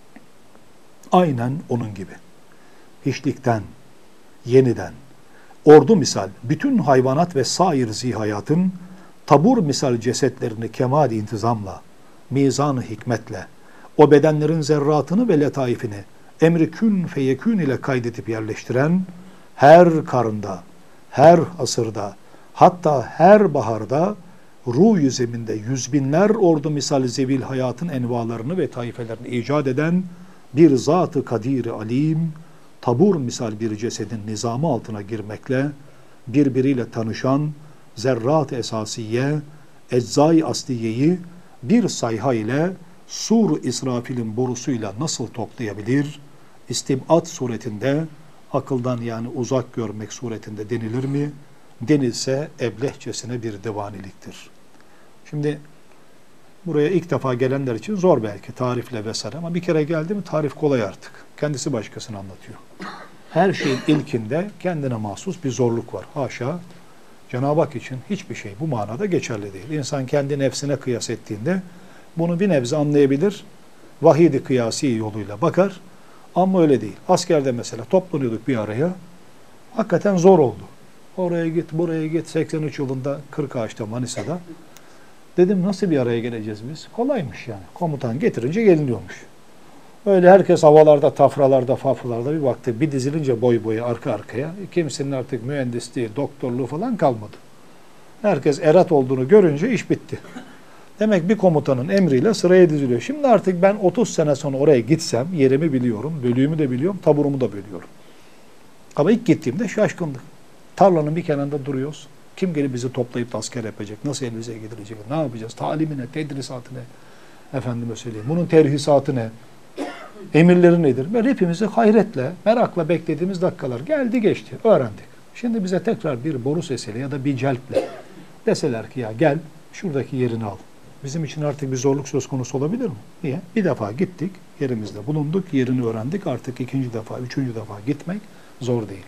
Aynen onun gibi. Hiçlikten, yeniden, ordu misal bütün hayvanat ve sair zihayatın tabur misal cesetlerini kemal intizamla, mizan-ı hikmetle, o bedenlerin zerratını ve letaifini emri kün feyekün ile kaydedip yerleştiren, her karında, her asırda, hatta her baharda ruh-ü zeminde yüz binler ordu misal zevil hayatın envalarını ve taifelerini icat eden bir zat-ı kadir-i alim, tabur misal bir cesedin nizamı altına girmekle birbiriyle tanışan zerrat-ı esasiye, eczai asliyeyi bir sayha ile sur-u İsrafil'in borusuyla nasıl toplayabilir? İstibad suretinde, akıldan yani uzak görmek suretinde denilir mi? Denilse eblehçesine bir divaniliktir. Şimdi buraya ilk defa gelenler için zor belki tarifle vesaire ama bir kere geldi mi tarif kolay artık. Kendisi başkasını anlatıyor. Her şeyin ilkinde kendine mahsus bir zorluk var. Haşa, Cenab-ı Hak için hiçbir şey bu manada geçerli değil. İnsan kendi nefsine kıyas ettiğinde bunu bir nebze anlayabilir. Vahid-i kıyasi yoluyla bakar. Ama öyle değil. Askerde mesela toplanıyorduk bir araya. Hakikaten zor oldu. Oraya git, buraya git. 83 yılında Kırkağaç'ta, Manisa'da. Dedim nasıl bir araya geleceğiz biz? Kolaymış yani. Komutan getirince geliniyormuş. Öyle herkes havalarda, tafralarda, fafralarda bir baktı. Bir dizilince boy boya arka arkaya. Kimsenin artık mühendisliği, doktorluğu falan kalmadı. Herkes erat olduğunu görünce iş bitti. Demek bir komutanın emriyle sıraya diziliyor. Şimdi artık ben 30 sene sonra oraya gitsem yerimi biliyorum, bölüğümü de biliyorum, taburumu da biliyorum. Ama ilk gittiğimde şaşkındık. Tarlanın bir kenarında duruyoruz. Kim gelip bizi toplayıp da asker yapacak? Nasıl elimize gidilecek? Ne yapacağız? Talimine, tedrisatı ne? Efendime söyleyeyim. Bunun terhisatı ne? Emirleri nedir? Böyle hepimizi hayretle, merakla beklediğimiz dakikalar geldi geçti. Öğrendik. Şimdi bize tekrar bir boru sesiyle ya da bir celple deseler ki ya gel şuradaki yerini al. Bizim için artık bir zorluk söz konusu olabilir mi? Niye? Bir defa gittik, yerimizde bulunduk, yerini öğrendik. Artık ikinci defa, üçüncü defa gitmek zor değil.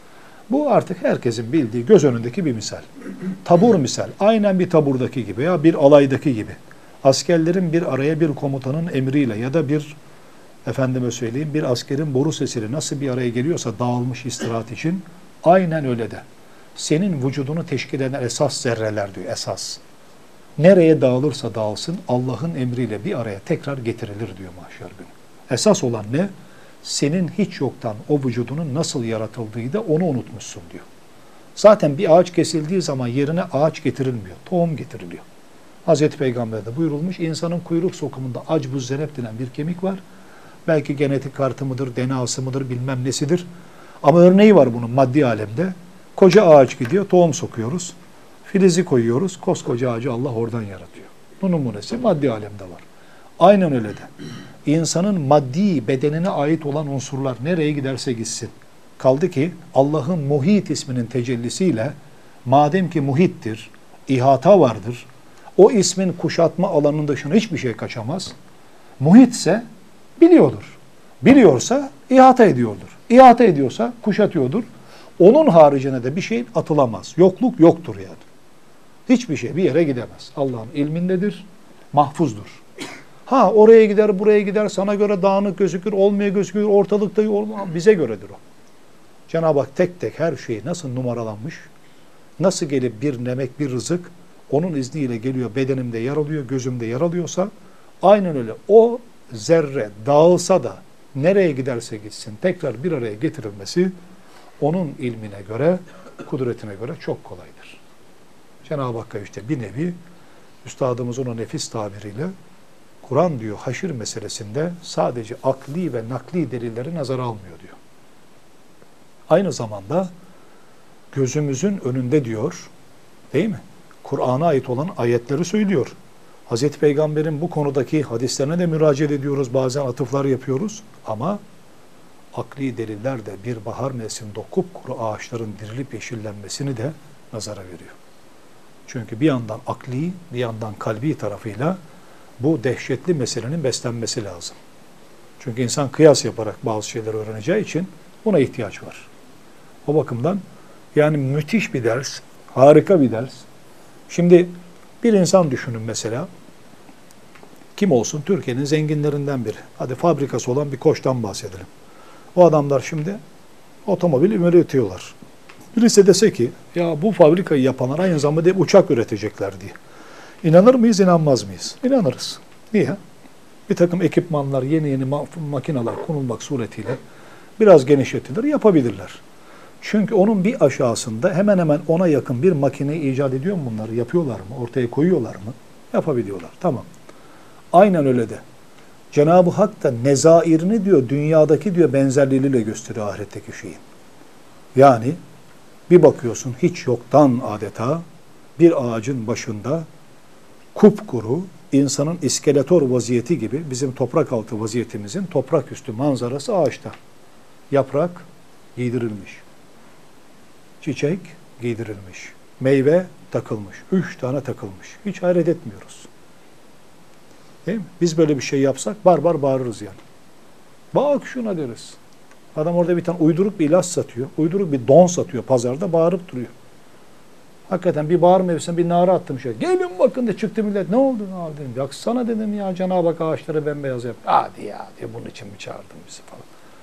Bu artık herkesin bildiği göz önündeki bir misal. Tabur misal. Aynen bir taburdaki gibi ya bir alaydaki gibi. Askerlerin bir araya bir komutanın emriyle ya da bir efendime söyleyeyim bir askerin boru sesiyle nasıl bir araya geliyorsa dağılmış istirahat için aynen öyle de. Senin vücudunu teşkil eden esas zerreler diyor esas. Nereye dağılırsa dağılsın Allah'ın emriyle bir araya tekrar getirilir diyor mahşer günü. Esas olan ne? Senin hiç yoktan o vücudunun nasıl yaratıldığı da onu unutmuşsun diyor. Zaten bir ağaç kesildiği zaman yerine ağaç getirilmiyor. Tohum getiriliyor. Hazreti Peygamber'de buyurulmuş insanın kuyruk sokumunda acbuz zenep denen bir kemik var. Belki genetik kartı mıdır, DNA'sı mıdır bilmem nesidir. Ama örneği var bunun maddi alemde. Koca ağaç gidiyor, tohum sokuyoruz. Filizi koyuyoruz, koskoca ağacı Allah oradan yaratıyor. Bu numunesi maddi alemde var. Aynen öyle de. İnsanın maddi bedenine ait olan unsurlar nereye giderse gitsin. Kaldı ki Allah'ın muhit isminin tecellisiyle madem ki muhittir, ihata vardır, o ismin kuşatma alanının dışına hiçbir şey kaçamaz. Muhitse biliyordur. Biliyorsa ihata ediyordur. İhata ediyorsa kuşatıyordur. Onun haricine de bir şey atılamaz. Yokluk yoktur yani. Hiçbir şey bir yere gidemez. Allah'ın ilmindedir, mahfuzdur. Ha oraya gider, buraya gider, sana göre dağınık gözükür, olmaya gözükür, ortalıkta bize göredir o. Cenab-ı Hak tek tek her şeyi nasıl numaralanmış, nasıl gelip bir nemek, bir rızık onun izniyle geliyor, bedenimde yer alıyor, gözümde yer alıyorsa, aynen öyle. O zerre dağılsa da nereye giderse gitsin tekrar bir araya getirilmesi onun ilmine göre, kudretine göre çok kolaydır. Cenab-ı Hakk'a işte bir nevi üstadımızın o nefis tabiriyle Kur'an diyor haşir meselesinde sadece akli ve nakli delilleri nazara almıyor diyor. Aynı zamanda gözümüzün önünde diyor, değil mi? Kur'an'a ait olan ayetleri söylüyor. Hazreti Peygamber'in bu konudaki hadislerine de müracaat ediyoruz, bazen atıflar yapıyoruz ama akli deliller de bir bahar mevsiminde kupkuru ağaçların dirilip yeşillenmesini de nazara veriyor. Çünkü bir yandan akli, bir yandan kalbi tarafıyla bu dehşetli meselenin beslenmesi lazım. Çünkü insan kıyas yaparak bazı şeyleri öğreneceği için buna ihtiyaç var. O bakımdan yani müthiş bir ders, harika bir ders. Şimdi bir insan düşünün mesela, kim olsun? Türkiye'nin zenginlerinden biri. Hadi fabrikası olan bir Koç'tan bahsedelim. O adamlar şimdi otomobil üretiyorlar. Birisi dese ki, ya bu fabrikayı yapanlar aynı zamanda uçak üretecekler diye. İnanır mıyız, inanmaz mıyız? İnanırız. Niye? Bir takım ekipmanlar, yeni makineler konulmak suretiyle biraz genişletilir, yapabilirler. Çünkü onun bir aşağısında hemen hemen ona yakın bir makineyi icat ediyor mu bunları? Yapıyorlar mı? Ortaya koyuyorlar mı? Yapabiliyorlar. Tamam. Aynen öyle de. Cenab-ı Hak da nezairini diyor, dünyadaki diyor benzerliğiyle gösteriyor ahiretteki şeyin. Yani bir bakıyorsun hiç yoktan adeta bir ağacın başında kupkuru, insanın iskeletor vaziyeti gibi bizim toprak altı vaziyetimizin toprak üstü manzarası ağaçta. Yaprak giydirilmiş. Çiçek giydirilmiş. Meyve takılmış. 3 tane takılmış. Hiç hayret etmiyoruz. Değil mi? Biz böyle bir şey yapsak barbar bağırırız yani. Bak şuna deriz. Adam orada bir tane uyduruk bir ilaç satıyor. Uyduruk bir don satıyor pazarda, bağırıp duruyor. Hakikaten bir bağır mevsiminde bir nara attım şey. Gelin bakın de çıktı millet. Ne oldu abi dedim. Yaksana dedim ya, Cenab-ı Hak ağaçları bembeyaz yap. Hadi ya diye, bunun için mi çağırdın bizi falan.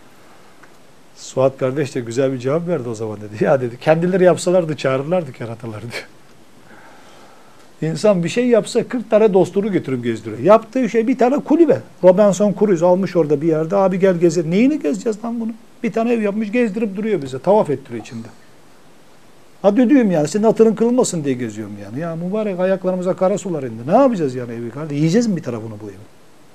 Suat kardeş de güzel bir cevap verdi o zaman dedi. Ya dedi, kendileri yapsalardı çağırırlardı kerataları diyor. İnsan bir şey yapsa 40 tane dostunu götürüp gezdiriyor. Yaptığı şey bir tane kulübe. Robinson Crusoe almış orada bir yerde. Abi gel gezelim. Neyini gezeceğiz lan bunu? Bir tane ev yapmış gezdirip duruyor bize. Tavaf ettiriyor içinde. Hadi diyorum yani, senin hatırın kırılmasın diye geziyorum yani. Ya mübarek ayaklarımıza kara sular indi. Ne yapacağız yani evi kardeşim? Yiyeceğiz mi bir tarafını bu evi?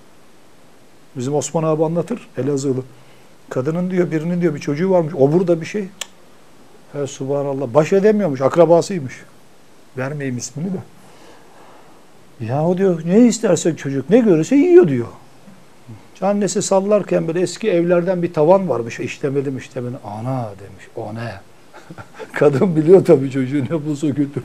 Bizim Osman abi anlatır, Elazığlı. Kadının diyor, birinin diyor bir çocuğu varmış. O burada bir şey. He subhanallah. Baş edemiyormuş. Akrabasıymış. Vermeyeyim ismini de. Ya o diyor ne isterse çocuk ne görürse yiyor diyor. Annesi sallarken böyle eski evlerden bir tavan varmış. İşlemeli. Ana demiş. O ne? Kadın biliyor tabii çocuğu ne bulsa götür.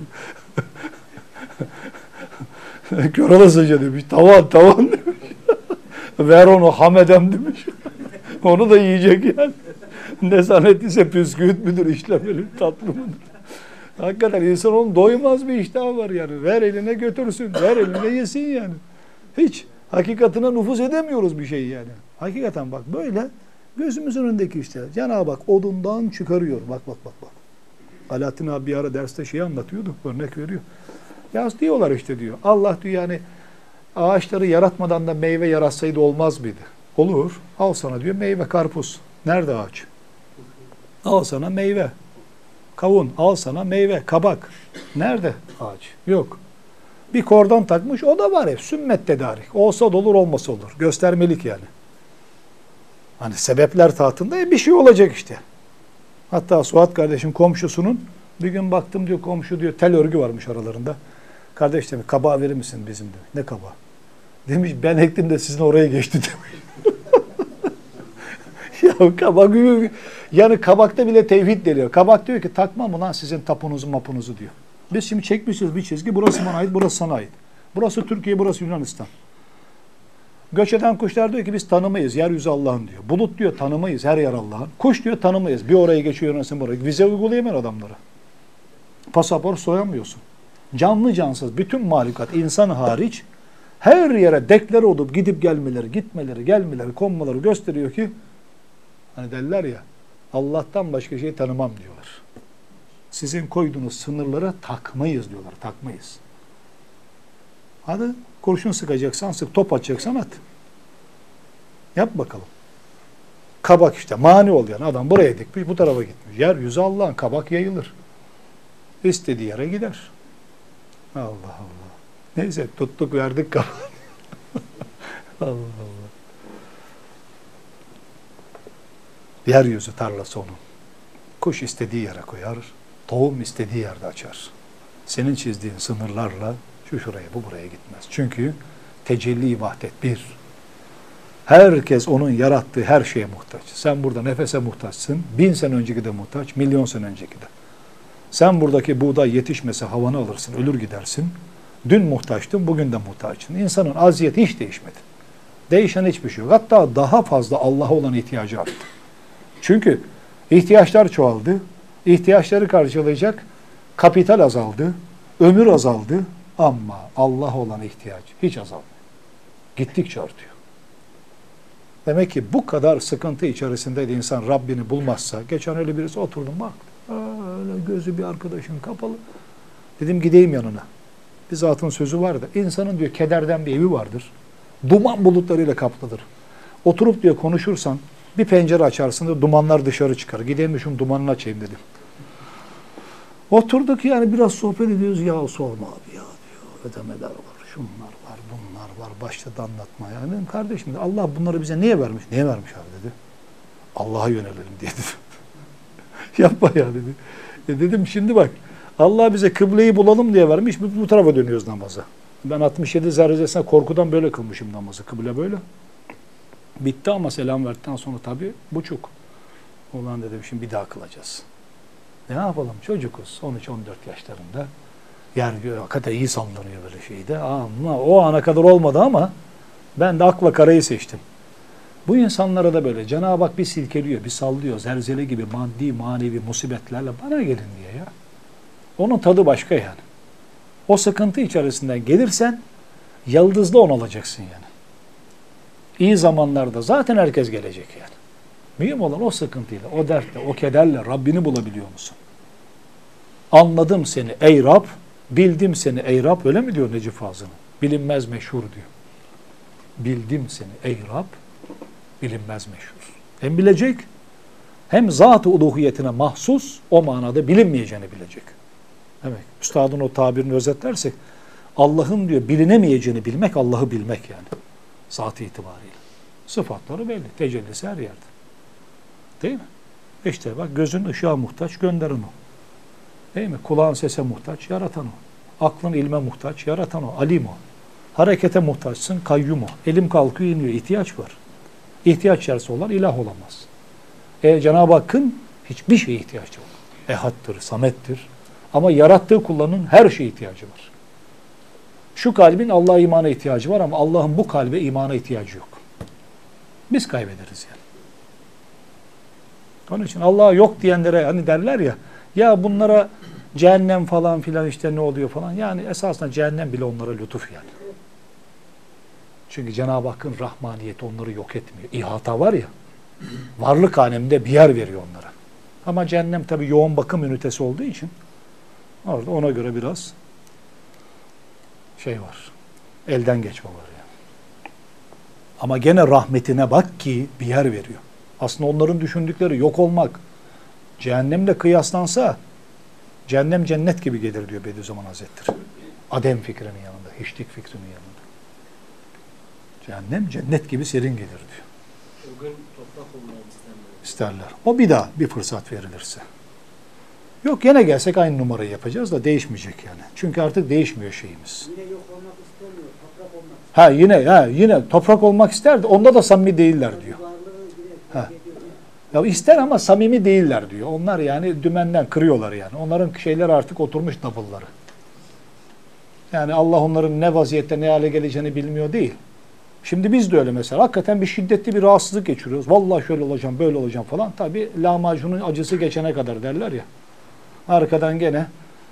Kör olasıca demiş. Tavan demiş. Ver onu hamedem demiş. Onu da yiyecek yani. Ne zannettiyse püsküvit müdür, işlemeli tatlı mıdır? Hakikaten insan onun doymaz bir iştahı var yani. Ver eline götürsün, ver eline yesin yani. Hiç hakikatine nüfuz edemiyoruz bir şey yani. Hakikaten bak böyle gözümüzün önündeki işte. Cenab-ı Hak odundan çıkarıyor. Bak. Alaaddin abi bir ara derste şey anlatıyordu, örnek veriyor. Ya diyorlar işte diyor. Allah diyor yani ağaçları yaratmadan da meyve yaratsaydı olmaz mıydı? Olur. Al sana diyor meyve, karpuz. Nerede ağaç? Al sana meyve. Kavun. Al sana meyve. Kabak. Nerede ağaç? Yok. Bir kordon takmış, o da var hep. Sünnet tedarik. Olsa da olur, olmasa olur. Göstermelik yani. Hani sebepler tahtında bir şey olacak işte. Hatta Suat kardeşim komşusunun bir gün baktım diyor, komşu diyor tel örgü varmış aralarında. Kardeş demiş, kabağı verir misin bizim demiş. Ne kabağı? Demiş ben ektim de sizin oraya geçti demiş. Ya kabak gibi, yani kabakta bile tevhid deniyor. Kabak diyor ki takmam mı lan sizin tapunuzu mapunuzu diyor. Biz şimdi çekmişiz bir çizgi, burası bana ait, burası sana ait. Burası Türkiye, burası Yunanistan. Göç eden kuşlar diyor ki biz tanımayız, yeryüzü Allah'ın diyor. Bulut diyor tanımayız, her yer Allah'ın. Kuş diyor tanımayız, bir oraya geçiyor Yunanistan buraya. Vize uygulayamıyor adamlara. Pasaport soyamıyorsun. Canlı cansız bütün mahlukat, insan hariç Her yere deklare olup gidip gelmeleri, gitmeleri, gelmeleri, konmaları gösteriyor ki hani derler ya Allah'tan başka şey tanımam diyorlar. Sizin koyduğunuz sınırlara takmayız diyorlar. Takmayız. Hadi kurşun sıkacaksan sık, top atacaksan at. Yap bakalım. Kabak işte mani ol yani. Adam buraya dikmiş, bu tarafa gitmiş. Yeryüzü Allah'ın, kabak yayılır. İstediği yere gider. Allah Allah. Neyse tuttuk verdik kabak. Allah Allah. Yeryüzü tarlası onun. Kuş istediği yere koyar, tohum istediği yerde açar. Senin çizdiğin sınırlarla şu şuraya, bu buraya gitmez. Çünkü tecelli vahdet bir. Herkes onun yarattığı her şeye muhtaç. Sen burada nefese muhtaçsın. 1000 sene önceki de muhtaç, milyon sene önceki de. Sen buradaki buğday yetişmese havanı alırsın, ölür gidersin. Dün muhtaçtın, bugün de muhtaçsın. İnsanın aziyeti hiç değişmedi. Değişen hiçbir şey yok. Hatta daha fazla Allah'a olan ihtiyacı arttı. Çünkü ihtiyaçlar çoğaldı. İhtiyaçları karşılayacak kapital azaldı. Ömür azaldı. Ama Allah'a olan ihtiyaç hiç azalmıyor. Gittikçe artıyor. Demek ki bu kadar sıkıntı içerisindeydi insan Rabbini bulmazsa. Geçen öyle birisi oturdum bak. Öyle gözü bir arkadaşın kapalı. Dedim gideyim yanına. Bir zatın sözü vardı. İnsanın diyor kederden bir evi vardır. Duman bulutlarıyla kaplıdır. Oturup diyor konuşursan bir pencere açarsın da dumanlar dışarı çıkar. Gideyim de şunun dumanını açayım dedim. Oturduk yani biraz sohbet ediyoruz. Ya sorma abi ya diyor. Ödemeler var, şunlar var, bunlar var. Başladı anlatmaya. Yani dedim kardeşim Allah bunları bize niye vermiş? Niye vermiş abi dedi. Allah'a yönelelim diye dedim. Yapma ya dedi. Dedim şimdi bak Allah bize kıbleyi bulalım diye vermiş. Bu tarafa dönüyoruz namaza. Ben 67 zerrecesine korkudan böyle kılmışım namazı. Kıble böyle. Bitti ama selam verdikten sonra tabii buçuk. Ulan dedim şimdi bir daha kılacağız. Ne yapalım çocukuz 13-14 yaşlarında. Yani hakikaten iyi sallanıyor böyle şeyde. Ama o ana kadar olmadı ama ben de akla karayı seçtim. Bu insanlara da böyle Cenab-ı Hak bir silkeliyor, bir sallıyor. Zelzele gibi maddi, manevi musibetlerle bana gelin diye ya. Onun tadı başka yani. O sıkıntı içerisinden gelirsen yıldızlı on olacaksın yani. İyi zamanlarda zaten herkes gelecek yani. Mühim olan o sıkıntıyla, o dertle, o kederle Rabbini bulabiliyor musun? Anladım seni ey Rab, bildim seni ey Rab. Öyle mi diyor Necip Fazıl'ın? Bilinmez meşhur diyor. Bildim seni ey Rab, bilinmez meşhur. Hem bilecek, hem zat-ı uluhiyetine mahsus o manada bilinmeyeceğini bilecek. Evet. Üstadın o tabirini özetlersek, Allah'ın diyor bilinemeyeceğini bilmek, Allah'ı bilmek yani. Zat itibariyle. Sıfatları belli. Tecellisi her yerde. Değil mi? İşte bak gözün ışığa muhtaç, gönderin o. Değil mi? Kulağın sese muhtaç, yaratan o. Aklın ilme muhtaç, yaratan o. Alim o. Harekete muhtaçsın, kayyum o. Elim kalkıyor, iniyor. İhtiyaç var. İhtiyaç içerisinde olan ilah olamaz. Cenab-ı Hakk'ın hiçbir şeye ihtiyacı yok. Ehad'tır, samettir. Ama yarattığı kullarının her şeye ihtiyacı var. Şu kalbin Allah'a imana ihtiyacı var ama Allah'ın bu kalbe imana ihtiyacı yok. Biz kaybederiz yani. Onun için Allah'a yok diyenlere hani derler ya, ya bunlara cehennem falan filan işte ne oluyor falan. Yani esasında cehennem bile onlara lütuf yani. Çünkü Cenab-ı Hakk'ın rahmaniyeti onları yok etmiyor. İhata var ya, varlık aleminde bir yer veriyor onlara. Ama cehennem tabii yoğun bakım ünitesi olduğu için orada ona göre biraz şey var. Elden geçme var yani. Ama gene rahmetine bak ki bir yer veriyor. Aslında onların düşündükleri yok olmak. Cehennemle kıyaslansa cehennem cennet gibi gelir diyor Bediüzzaman Hazretleri. Adem fikrinin yanında, hiçlik fikrinin yanında. Cehennem cennet gibi serin gelir diyor. O gün toprak olmayı İsterler. O bir daha bir fırsat verilirse. Yok yine gelsek aynı numarayı yapacağız da değişmeyecek yani. Çünkü artık değişmiyor şeyimiz. Yine yok olmak istemiyor, toprak olmak. Yine toprak olmak isterdi. Onda da samimi değiller diyor. Ha. Ya ister ama samimi değiller diyor. Onlar yani dümenden kırıyorlar yani. Onların şeyler artık oturmuş nabılları. Yani Allah onların ne vaziyette ne hale geleceğini bilmiyor değil. Şimdi biz de öyle mesela. Hakikaten bir şiddetli bir rahatsızlık geçiriyoruz. Vallahi şöyle olacağım, böyle olacağım falan. Tabii lahmacunun acısı geçene kadar derler ya. Arkadan gene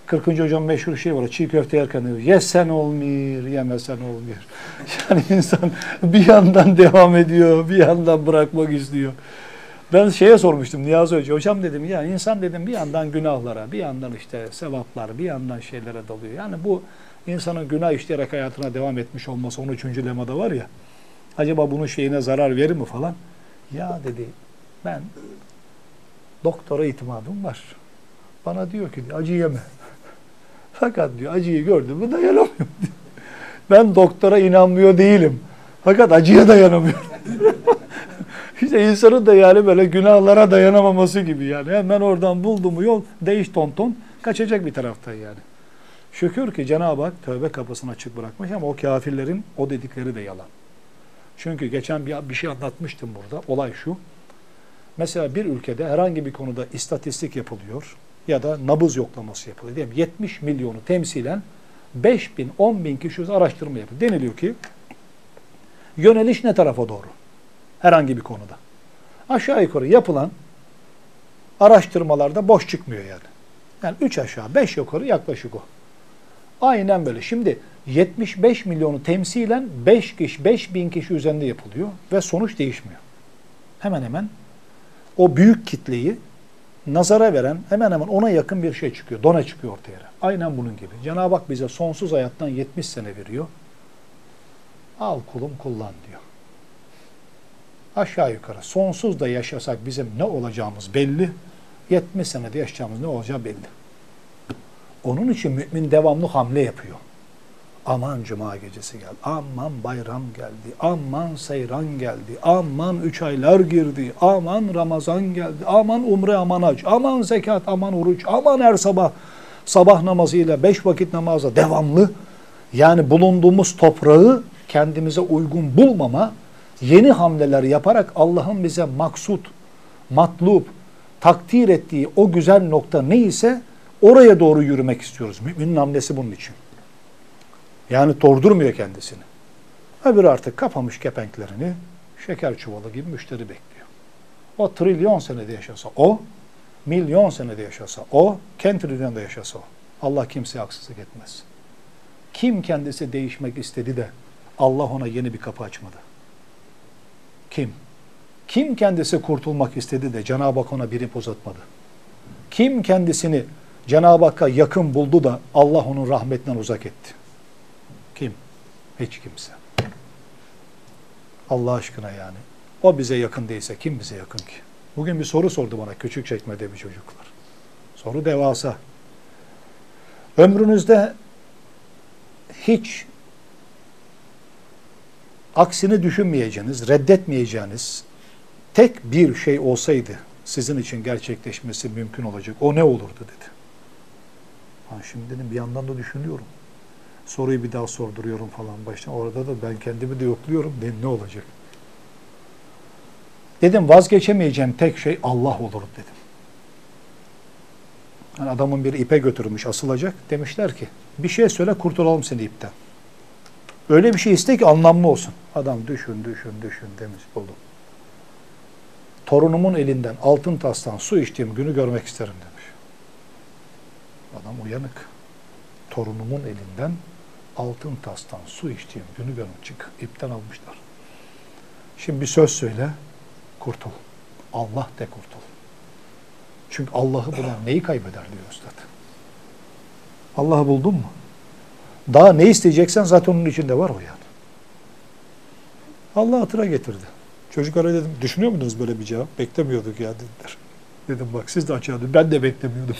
40. hocam meşhur şey var. Çiğ köfte yerken diyor. Yesen olmuyor, yemesen olmuyor. Yani insan bir yandan devam ediyor, bir yandan bırakmak istiyor. Ben şeye sormuştum Niyazi Hoca. Hocam dedim ya insan dedim bir yandan günahlara, bir yandan işte sevaplar, bir yandan şeylere dalıyor. Yani bu insanın günah işleyerek hayatına devam etmiş olması 13. lemada var ya. Acaba bunun şeyine zarar verir mi falan? Ya dedi ben doktora itimadım var. Bana diyor ki acı yeme. Fakat diyor acıyı gördüm mü dayanamıyorum diyor. Ben doktora inanmıyor değilim. Fakat acıya dayanamıyorum. İşte insanın da yani böyle günahlara dayanamaması gibi yani. Hemen oradan buldu mu yol değiş tonton kaçacak bir taraftan yani. Şükür ki Cenab-ı Hak tövbe kapısını açık bırakmış ama o kafirlerin o dedikleri de yalan. Çünkü geçen bir şey anlatmıştım burada. Olay şu. Mesela bir ülkede herhangi bir konuda istatistik yapılıyor ya da nabız yoklaması yapılıyor. Diyelim 70 milyonu temsilen 5 bin, 10 bin kişi araştırma yapıyor. Deniliyor ki yöneliş ne tarafa doğru? Herhangi bir konuda. Aşağı yukarı yapılan araştırmalarda boş çıkmıyor yani. Yani 3 aşağı 5 yukarı yaklaşık o. Aynen böyle. Şimdi 75 milyonu temsilen 5 bin kişi üzerinde yapılıyor ve sonuç değişmiyor. Hemen hemen o büyük kitleyi nazara veren hemen hemen ona yakın bir şey çıkıyor. Dona çıkıyor ortaya. Aynen bunun gibi. Cenab-ı Hak bize sonsuz hayattan 70 sene veriyor. Al kulum kullan diyor. Aşağı yukarı sonsuz da yaşasak bizim ne olacağımız belli. 70 senede yaşayacağımız ne olacağı belli. Onun için mümin devamlı hamle yapıyor. Aman cuma gecesi geldi, aman bayram geldi, aman seyran geldi, aman 3 aylar girdi, aman Ramazan geldi, aman umre, aman hac, aman zekat, aman oruç, aman her sabah namazıyla 5 vakit namazla devamlı. Yani bulunduğumuz toprağı kendimize uygun bulmama, yeni hamleler yaparak Allah'ın bize maksut, matlub, takdir ettiği o güzel nokta neyse oraya doğru yürümek istiyoruz. Müminin hamlesi bunun için. Yani durdurmuyor kendisini. Öbürü artık kapamış kepenklerini, şeker çuvalı gibi müşteri bekliyor. O trilyon senede yaşasa o, milyon senede yaşasa o, kentrilyonda yaşasa o. Allah kimseye haksızlık etmez. Kim kendisi değişmek istedi de Allah ona yeni bir kapı açmadı? Kim? Kim kendisi kurtulmak istedi de Cenab-ı Hak ona bir ip uzatmadı? Kim kendisini Cenab-ı Hakk'a yakın buldu da Allah onun rahmetinden uzak etti? Kim? Hiç kimse. Allah aşkına yani. O bize yakın değilse kim bize yakın ki? Bugün bir soru sordu bana Küçükçekmece'de bir çocuklar. Soru devasa. Ömrünüzde hiç aksini düşünmeyeceğiniz, reddetmeyeceğiniz tek bir şey olsaydı sizin için gerçekleşmesi mümkün olacak. O ne olurdu dedi. Ha şimdi dedim bir yandan da düşünüyorum. Soruyu bir daha sorduruyorum falan baştan. Orada da ben kendimi de yokluyorum. Dedim ne olacak? Dedim vazgeçemeyeceğim tek şey Allah olur dedim. Yani adamın biri ipe götürmüş asılacak. Demişler ki bir şey söyle kurtulalım seni ipten. Öyle bir şey iste ki anlamlı olsun. Adam düşün demiş buldum. Torunumun elinden altın tastan su içtiğim günü görmek isterim demiş. Adam uyanık. Torunumun elinden altın tastan su içtiğim günü görmek çık. İpten almışlar. Şimdi bir söz söyle, kurtul. Allah de kurtul. Çünkü Allah'ı bulan neyi kaybeder diyor Üstad. Allah'ı buldun mu? Daha ne isteyeceksen zaten onun içinde var o yani. Allah hatıra getirdi. Çocuklara dedim, düşünüyor muydunuz böyle bir cevap? Beklemiyorduk ya dediler. Dedim bak siz de açığa dönün. Ben de beklemiyordum.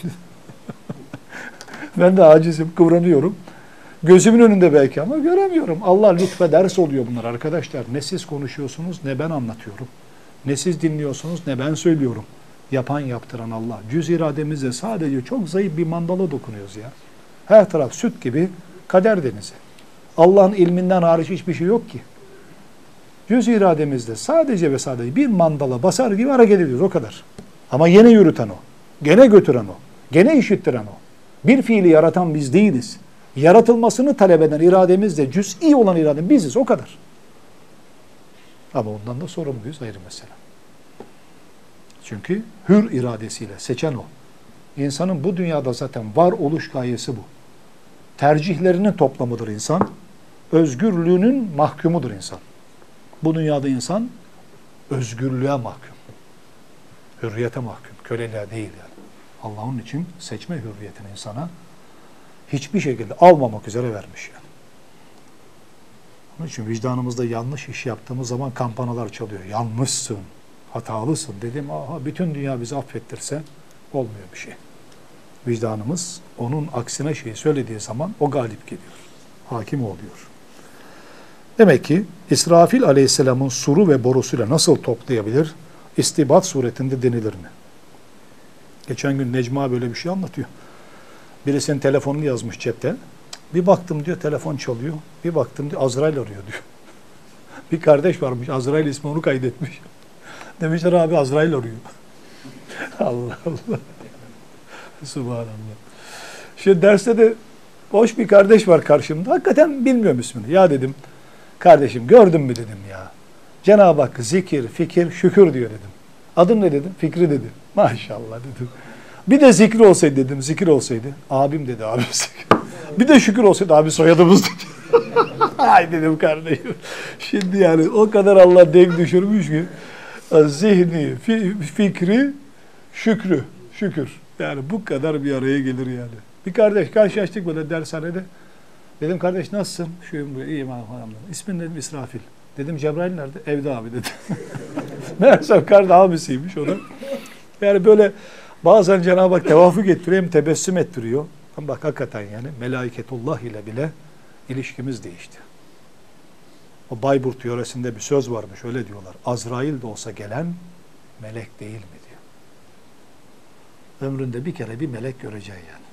Ben de acizim, kıvranıyorum. Gözümün önünde belki ama göremiyorum. Allah lütfederse oluyor bunlar arkadaşlar. Ne siz konuşuyorsunuz ne ben anlatıyorum. Ne siz dinliyorsunuz ne ben söylüyorum. Yapan yaptıran Allah. Cüz irademizle sadece çok zayıf bir mandala dokunuyoruz ya. Her taraf süt gibi kader denizi. Allah'ın ilminden hariç hiçbir şey yok ki. Cüz irademizde sadece ve sadece bir mandala basar gibi hareket ediyoruz o kadar. Ama yine yürüten o. Gene götüren o. Gene işittiren o. Bir fiili yaratan biz değiliz. Yaratılmasını talep eden irademizde cüz'i olan irade biziz o kadar. Ama ondan da sorumluyuz ayrı mesele. Çünkü hür iradesiyle seçen o. İnsanın bu dünyada zaten varoluş gayesi bu. Tercihlerinin toplamıdır insan. Özgürlüğünün mahkumudur insan. Bu dünyada insan özgürlüğe mahkum. Hürriyete mahkum. Köleliğe değil yani. Allah onun için seçme hürriyetini insana hiçbir şekilde almamak üzere vermiş yani. Onun için vicdanımızda yanlış iş yaptığımız zaman kampanalar çalıyor. Yanlışsın, hatalısın dedim. Aha bütün dünya bizi affettirse olmuyor bir şey. Vicdanımız onun aksine şeyi söylediği zaman o galip geliyor. Hakim oluyor. Demek ki İsrafil aleyhisselamın suru ve borusuyla nasıl toplayabilir? İstibat suretinde denilir mi? Geçen gün Necma böyle bir şey anlatıyor. Birisinin telefonunu yazmış cepte. Bir baktım diyor telefon çalıyor. Bir baktım diyor Azrail arıyor diyor. Bir kardeş varmış Azrail ismi onu kaydetmiş. Demişler abi Azrail arıyor. Allah Allah. Subhanallah. Şimdi derste de hoş bir kardeş var karşımda. Hakikaten bilmiyorum ismini. Ya dedim kardeşim gördün mü dedim ya. Cenab-ı Hak zikir, fikir, şükür diyor dedim. Adın ne dedim? Fikri dedi. Maşallah dedim. Bir de zikri olsaydı dedim. Zikir olsaydı. Abim dedi abi. Bir de şükür olsaydı abi soyadımız dedi. Ay dedim kardeşim. Şimdi yani o kadar Allah denk düşürmüş ki zihni, fikri, şükrü, şükür. Yani bu kadar bir araya gelir yani. Bir kardeş karşılaştık böyle dershanede. Dedim kardeş nasılsın? Şuyum böyle iyiyim elhamdülillah. İsmin dedim İsrafil. Dedim Cebrail nerede? Evde abi dedi. Meğersem kardeş abisiymiş o da. Yani böyle bazen Cenab-ı Hak tevafuk ettiriyor hem tebessüm ettiriyor. Ama bak hakikaten yani melaiketullah ile bile ilişkimiz değişti. O Bayburt yöresinde bir söz varmış öyle diyorlar. Azrail de olsa gelen melek değil mi diyor. Ömründe bir kere bir melek göreceksin yani.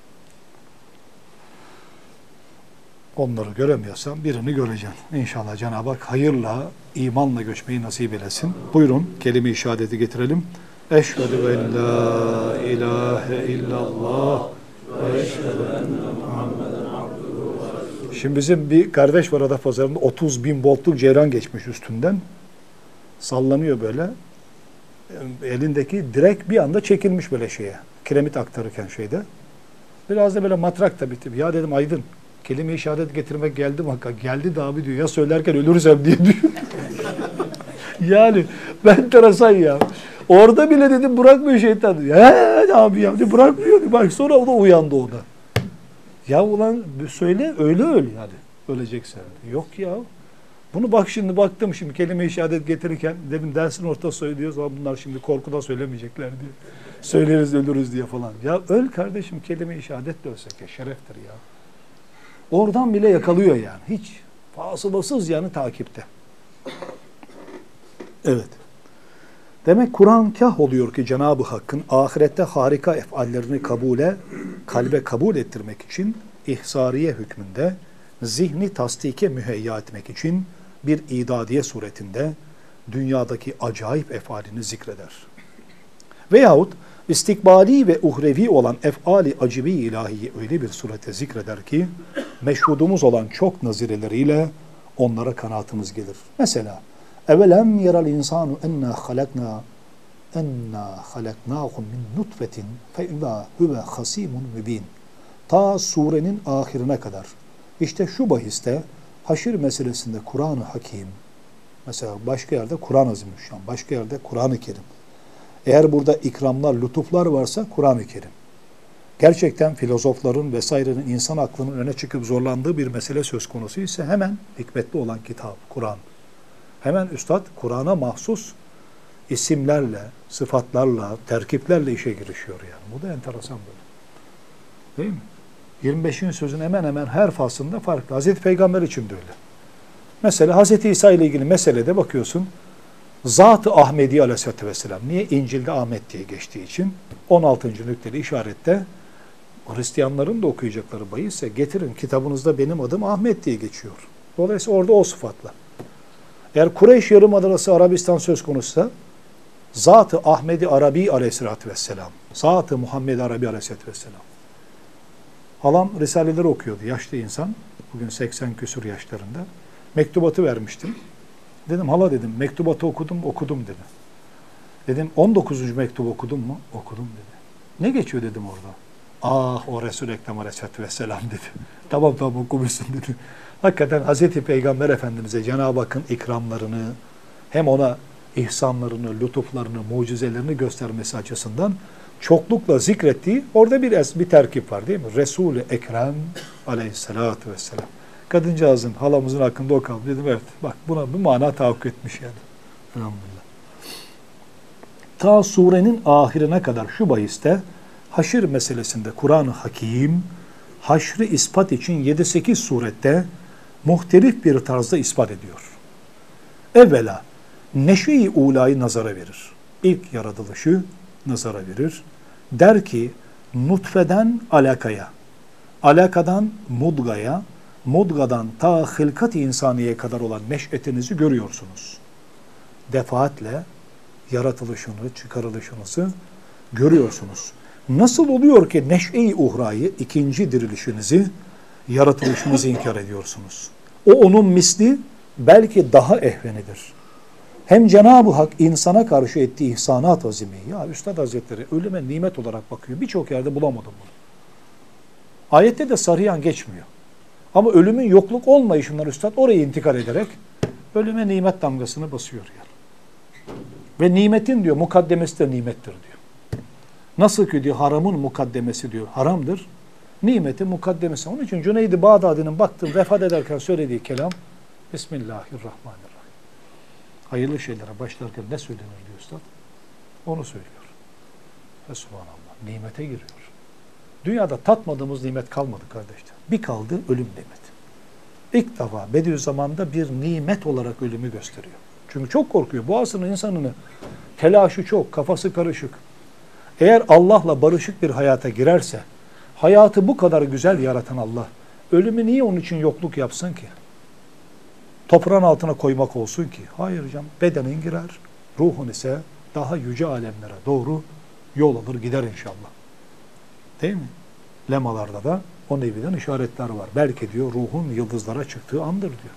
Onları göremiyorsan birini göreceksin. İnşallah Cenab-ı Hak hayırla, imanla göçmeyi nasip eylesin. Buyurun kelime-i şehadeti getirelim. Eşhedü en la ilahe illallah ve eşhedü enne Muhammeden abduhu ve resulühü. Şimdi bizim bir kardeş var Adapazarı'nda 30.000 voltluk ceyran geçmiş üstünden. Sallanıyor böyle. Elindeki direk bir anda çekilmiş böyle şeye. Kiremit aktarırken şeyde. Biraz da böyle matrak da bitti. Ya dedim Aydın kelime-i şehadet getirmek geldi mi? Geldi de abi diyor. Ya söylerken ölürsem diye diyor. Yani ben terasan ya. Orada bile dedim bırakmıyor şeytan. Ya abi ya diyor, bırakmıyor. Bak sonra o da uyandı o da. Ya ulan söyle öyle öl yani. Öleceksen. Yok ya. Bunu bak şimdi baktım şimdi kelime-i şehadet getirirken dedim dersin orta söylüyoruz ama bunlar şimdi korkudan söylemeyecekler diye. Söyleriz ölürüz diye falan. Ya öl kardeşim kelime-i şehadet de ölsek ya şereftir ya. Oradan bile yakalıyor yani. Hiç fasılasız yani takipte. Evet. Demek Kur'an kah oluyor ki Cenab-ı Hakk'ın ahirette harika efallerini kalbe kabul ettirmek için ihsariye hükmünde zihni tasdike müheyya etmek için bir idadiye suretinde dünyadaki acayip efalini zikreder. Veyahut istikbali ve uhrevi olan efali acibi ilahiyi öyle bir surete zikreder ki meşhudumuz olan çok nazireleriyle onlara kanaatımız gelir. Mesela evelem yeral insanu enna halaknahum min nutfetin fe izâ huve hasimun mübin. Ta surenin ahirine kadar. İşte şu bahiste haşir meselesinde Kur'an-ı Hakim, mesela başka yerde Kur'an-ı Azimüşşan, başka yerde Kur'an-ı Kerim. Eğer burada ikramlar, lütuflar varsa Kur'an-ı Kerim. Gerçekten filozofların vesairenin insan aklının öne çıkıp zorlandığı bir mesele söz konusu ise hemen hikmetli olan kitap, Kur'an. Hemen üstad Kur'an'a mahsus isimlerle, sıfatlarla, terkiplerle işe girişiyor yani. Bu da enteresan böyle. Değil mi? 25'in sözün hemen hemen her faslında farklı. Hazreti Peygamber için de öyle. Mesela Hazreti İsa ile ilgili meselede bakıyorsun. Zat-ı Ahmedi Aleyhisselatü Vesselam. Niye? İncil'de Ahmet diye geçtiği için 16. nükteli işarette Hristiyanların da okuyacakları bahisse getirin kitabınızda benim adım Ahmet diye geçiyor. Dolayısıyla orada o sıfatla. Eğer Kureyş Yarımadası Arabistan söz konusuysa Zat-ı Ahmedi Arabi Aleyhisselatü Vesselam. Zat-ı Muhammed Arabi Aleyhisselatü Vesselam. Halam Risaleleri okuyordu. Yaşlı insan. Bugün 80 küsur yaşlarında. Mektubatı vermiştim. Dedim hala dedim mektubatı okudum dedi. Dedim 19. mektubu okudun mu? Okudum dedi. Ne geçiyor dedim orada. Ah o Resul-i Ekrem Aleyhisselatü Vesselam dedi. Tamam okumuşsun dedi. Hakikaten Hazreti Peygamber Efendimiz'e Cenab-ı Hakk'ın ikramlarını, hem ona ihsanlarını, lütuflarını, mucizelerini göstermesi açısından çoklukla zikrettiği orada bir terkip var değil mi? Resul-i Ekrem Aleyhisselatü Vesselam. Kadıncağızın, halamızın hakkında o kaldı. Dedim evet bak buna bir mana tahakkuk etmiş yani. Elhamdülillah. Ta surenin ahirine kadar şu bahiste haşir meselesinde Kur'an-ı Hakim haşrı ispat için 7-8 surette muhtelif bir tarzda ispat ediyor. Evvela neşve-i ulayı nazara verir. İlk yaratılışı nazara verir. Der ki nutfeden alakaya, alakadan mudgaya, mudgadan ta hılkat-ı insaniye kadar olan neş'etinizi görüyorsunuz. Defaatle yaratılışını, çıkarılışınızı görüyorsunuz. Nasıl oluyor ki neş'e-i uhrayı, ikinci dirilişinizi, yaratılışınızı inkar ediyorsunuz? O onun misli belki daha ehvenidir. Hem Cenab-ı Hak insana karşı ettiği ihsanat azimi, ya Üstad Hazretleri ölüme nimet olarak bakıyor. Birçok yerde bulamadım bunu. Ayette de sarıyan geçmiyor. Ama ölümün yokluk olmayışından Üstad oraya intikal ederek ölüme nimet damgasını basıyor yani. Ve nimetin diyor mukaddemesi de nimettir diyor. Nasıl ki diyor haramın mukaddemesi diyor haramdır. Nimetin mukaddemesi. Onun için Cüneyd-i Bağdadi'nin baktım vefat ederken söylediği kelam Bismillahirrahmanirrahim. Hayırlı şeylere başlarken ne söylenir diyor Üstad? Onu söylüyor. Ve subhanallah nimete giriyor. Dünyada tatmadığımız nimet kalmadı kardeşler. Bir kaldı ölüm nimeti. İlk defa Bediüzzaman'da bir nimet olarak ölümü gösteriyor. Çünkü çok korkuyor. Bu asrın insanını telaşı çok, kafası karışık. Eğer Allah'la barışık bir hayata girerse, hayatı bu kadar güzel yaratan Allah, ölümü niye onun için yokluk yapsın ki? Toprağın altına koymak olsun ki? Hayır canım, bedenin girer, ruhun ise daha yüce alemlere doğru yol alır gider inşallah. Değil mi? Lemalarda da o neviden işaretler var. Belki diyor ruhun yıldızlara çıktığı andır diyor.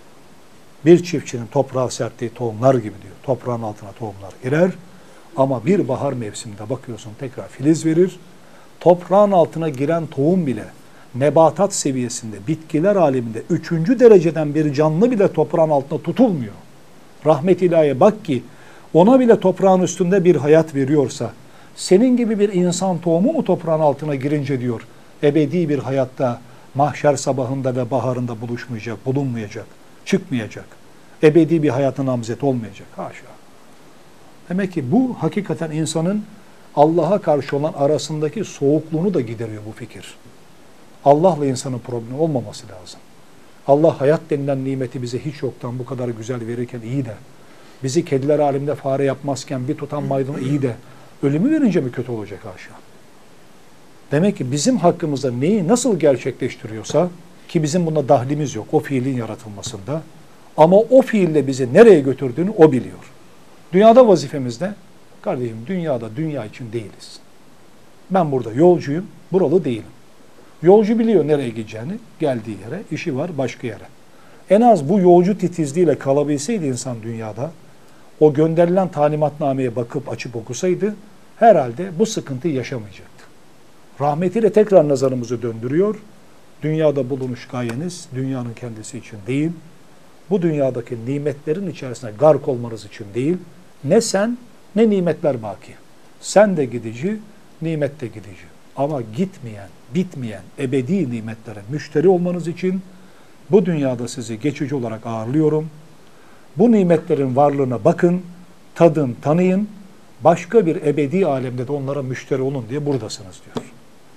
Bir çiftçinin toprağa serptiği tohumlar gibi diyor. Toprağın altına tohumlar girer ama bir bahar mevsiminde bakıyorsun tekrar filiz verir. Toprağın altına giren tohum bile nebatat seviyesinde, bitkiler aleminde 3. dereceden bir canlı bile toprağın altında tutulmuyor. Rahmet ilahiye bak ki ona bile toprağın üstünde bir hayat veriyorsa senin gibi bir insan tohumu mu toprağın altına girince diyor ebedi bir hayatta mahşer sabahında ve baharında buluşmayacak, bulunmayacak, çıkmayacak. Ebedi bir hayatın namzet olmayacak. Haşa. Demek ki bu hakikaten insanın Allah'a karşı olan arasındaki soğukluğunu da gideriyor bu fikir. Allah'la insanın problemi olmaması lazım. Allah hayat denilen nimeti bize hiç yoktan bu kadar güzel verirken iyi de, bizi kediler aleminde fare yapmazken bir tutan maydanoz iyi de, ölümü verince mi kötü olacak haşa? Demek ki bizim hakkımızda neyi nasıl gerçekleştiriyorsa, ki bizim buna dahlimiz yok o fiilin yaratılmasında, ama o fiille bizi nereye götürdüğünü o biliyor. Dünyada vazifemiz ne? Kardeşim dünyada dünya için değiliz. Ben burada yolcuyum, buralı değilim. Yolcu biliyor nereye gideceğini, geldiği yere, işi var başka yere. En az bu yolcu titizliğiyle kalabilseydi insan dünyada, o gönderilen talimatnameye bakıp açıp okusaydı, herhalde bu sıkıntıyı yaşamayacaktı. Rahmetiyle tekrar nazarımızı döndürüyor. Dünyada bulunuş gayeniz, dünyanın kendisi için değil, bu dünyadaki nimetlerin içerisine gark olmanız için değil, ne sen ne nimetler baki. Sen de gidici, nimet de gidici. Ama gitmeyen, bitmeyen ebedi nimetlere müşteri olmanız için bu dünyada sizi geçici olarak ağırlıyorum. Bu nimetlerin varlığına bakın, tadın, tanıyın. Başka bir ebedi alemde de onlara müşteri olun diye buradasınız diyor.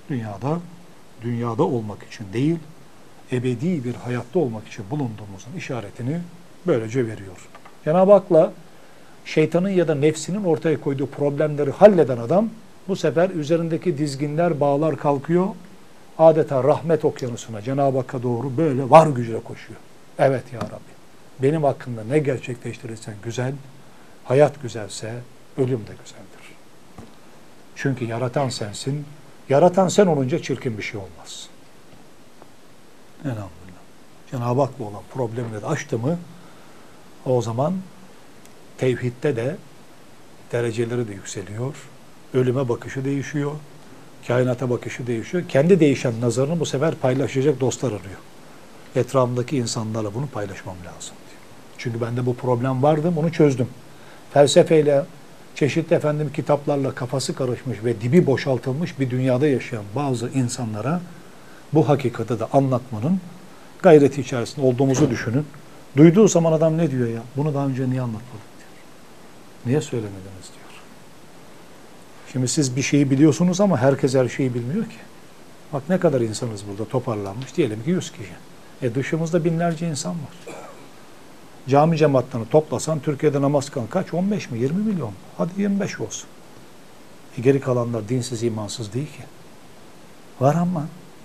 Dünyada olmak için değil, ebedi bir hayatta olmak için bulunduğumuzun işaretini böylece veriyor. Cenab-ı Hak'la şeytanın ya da nefsinin ortaya koyduğu problemleri halleden adam bu sefer üzerindeki dizginler, bağlar kalkıyor. Adeta rahmet okyanusuna, Cenab-ı Hakk'a doğru böyle var gücüyle koşuyor. Evet ya Rabbi, benim hakkımda ne gerçekleştirirsen güzel, hayat güzelse ölüm de güzeldir. Çünkü yaratan sensin, yaratan sen olunca çirkin bir şey olmaz. Elhamdülillah. Cenab-ı Hak'la olan problemleri açtı mı, o zaman tevhidde de dereceleri de yükseliyor, ölüme bakışı değişiyor, Kainata bakışı değişiyor. Kendi değişen nazarını bu sefer paylaşacak dostlar arıyor. Etrafımdaki insanlarla bunu paylaşmam lazım diyor. Çünkü bende bu problem vardı, bunu çözdüm. Felsefeyle, çeşitli kitaplarla kafası karışmış ve dibi boşaltılmış bir dünyada yaşayan bazı insanlara bu hakikati de anlatmanın gayreti içerisinde olduğumuzu düşünün. Duyduğu zaman adam ne diyor ya? Bunu daha önce niye anlatmadın diyor. Niye söylemediniz diyor. Şimdi siz bir şeyi biliyorsunuz ama herkes her şeyi bilmiyor ki. Bak ne kadar insanız burada toparlanmış. Diyelim ki 100 kişi. Dışımızda binlerce insan var. Cami cemaatlerini toplasan Türkiye'de namaz kılan kaç? 15 mi? 20 milyon mu? Hadi 25 olsun. Geri kalanlar dinsiz, imansız değil ki. Var ama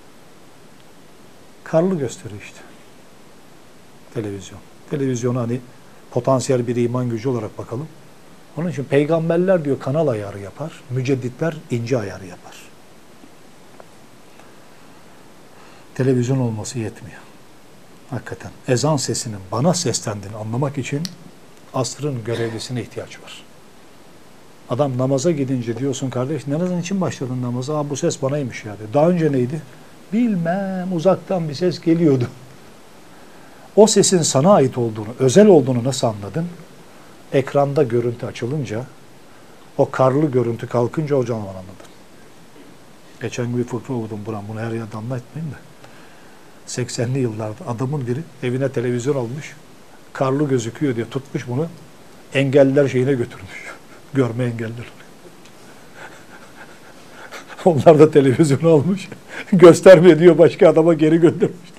karlı gösteriyor işte. Televizyon. Televizyona hani potansiyel bir iman gücü olarak bakalım. Onun için peygamberler diyor kanal ayarı yapar. Mücedditler ince ayarı yapar. Televizyon olması yetmiyor. Hakikaten ezan sesinin bana seslendiğini anlamak için asrın görevlisine ihtiyaç var. Adam namaza gidince diyorsun kardeş ne için başladın namaza? Bu ses banaymış ya diyor. Daha önce neydi? Bilmem, uzaktan bir ses geliyordu. O sesin sana ait olduğunu, özel olduğunu nasıl anladın? Ekranda görüntü açılınca, o karlı görüntü kalkınca o zaman anladın. Geçen gün bir fıkra okudum bunu her yerde anlatmayayım da. 80'li yıllarda adamın biri evine televizyon almış, karlı gözüküyor diye tutmuş bunu, engelliler şeyine götürmüş. Görme engelliler. Onlar da televizyonu almış, gösterme diyor başka adama geri göndermişler.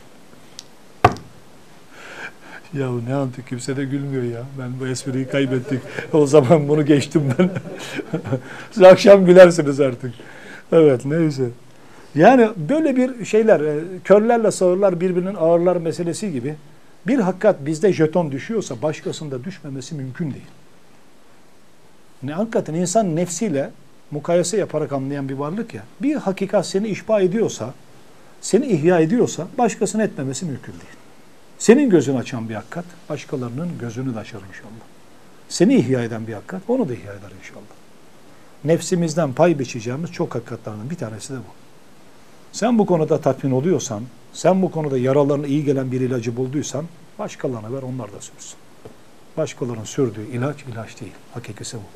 Ya ne antık kimse de gülmüyor ya. Ben bu espriyi kaybettik. O zaman bunu geçtim ben. Siz akşam gülersiniz artık. Evet neyse. Yani böyle bir şeyler, körlerle sağırlar birbirinin ağırlar meselesi gibi bir hakikat bizde jeton düşüyorsa başkasında düşmemesi mümkün değil. Hakikaten insan nefsiyle mukayese yaparak anlayan bir varlık ya. Bir hakikat seni işba ediyorsa, seni ihya ediyorsa başkasını etmemesi mümkün değil. Senin gözünü açan bir hakikat başkalarının gözünü de açar inşallah. Seni ihya eden bir hakikat onu da ihya eder inşallah. Nefsimizden pay biçeceğimiz çok hakikatlerden bir tanesi de bu. Sen bu konuda tatmin oluyorsan, sen bu konuda yaralarına iyi gelen bir ilacı bulduysan başkalarına ver onlar da sürsün. Başkalarının sürdüğü ilaç değil. Hakikisi bu.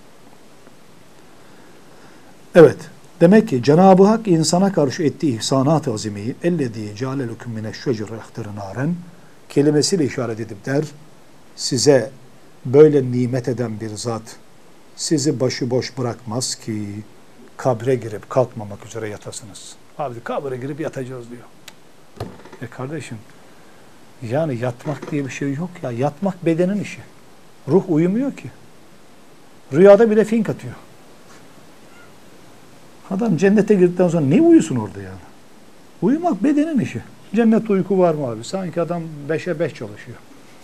Evet. Demek ki Cenab-ı Hak insana karşı ettiği ihsanat-ı azimeyi ellezî cealelukum mineşşeceri ihtirinâren kelimesiyle işaret edip der, size böyle nimet eden bir zat sizi başıboş bırakmaz ki kabre girip kalkmamak üzere yatasınız. Abi kabre girip yatacağız diyor. Kardeşim yani yatmak diye bir şey yok ya. Yatmak bedenin işi. Ruh uyumuyor ki. Rüyada bile fink atıyor. Adam cennete girdikten sonra ne uyusun orada yani? Uyumak bedenin işi. Cennette uyku var mı abi? Sanki adam 5'e 5 çalışıyor.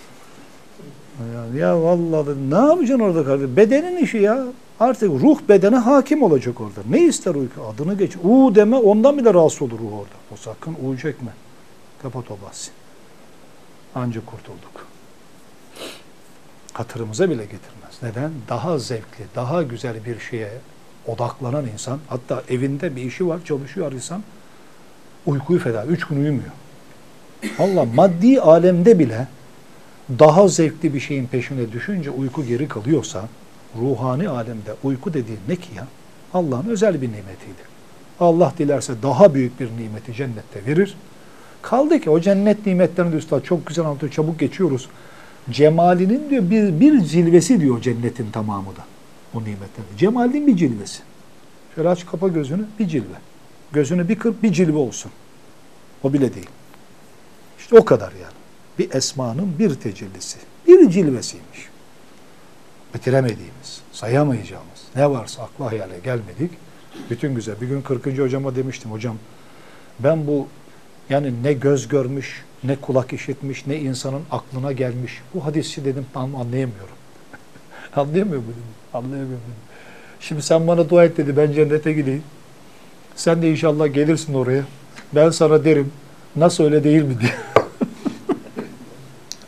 Ya vallahi ne yapacaksın orada kardeşim? Bedenin işi ya. Artık ruh bedene hakim olacak orada. Ne ister uyku? Adını geç. Deme ondan bile rahatsız olur ruh orada. O sakın çekme. Kapat o bahsi. Anca kurtulduk. Hatırımıza bile getirmez. Neden? Daha zevkli, daha güzel bir şeye odaklanan insan, hatta evinde bir işi var, çalışıyor insan, uykuyu feda, 3 gün uyumuyor. Allah maddi alemde bile daha zevkli bir şeyin peşine düşünce uyku geri kalıyorsa, ruhani alemde uyku dediğin ne ki ya? Allah'ın özel bir nimetiydi. Allah dilerse daha büyük bir nimeti cennette verir. Kaldı ki o cennet nimetlerini de üstad çok güzel anlatıyor, çabuk geçiyoruz. Cemalinin diyor bir cilvesi diyor cennetin tamamı da. O nimetler. Cemalin bir cilvesi. Şöyle aç kapa gözünü, bir cilve. Gözünü bir kırp, bir cilve olsun. O bile değil. İşte o kadar yani. Bir esmanın bir tecellisi. Bir cilvesiymiş. Bitiremediğimiz, sayamayacağımız ne varsa akla hayale gelmedik. Bütün güzel. Bir gün 40. hocama demiştim, hocam ben bu yani ne göz görmüş, ne kulak işitmiş, ne insanın aklına gelmiş. Bu hadisi dedim anlayamıyorum. Anlayamıyor mu dedim. Anlayamıyorum dedim. Şimdi sen bana dua et dedi, ben cennete gideyim. Sen de inşallah gelirsin oraya. Ben sana derim, nasıl öyle değil mi diye.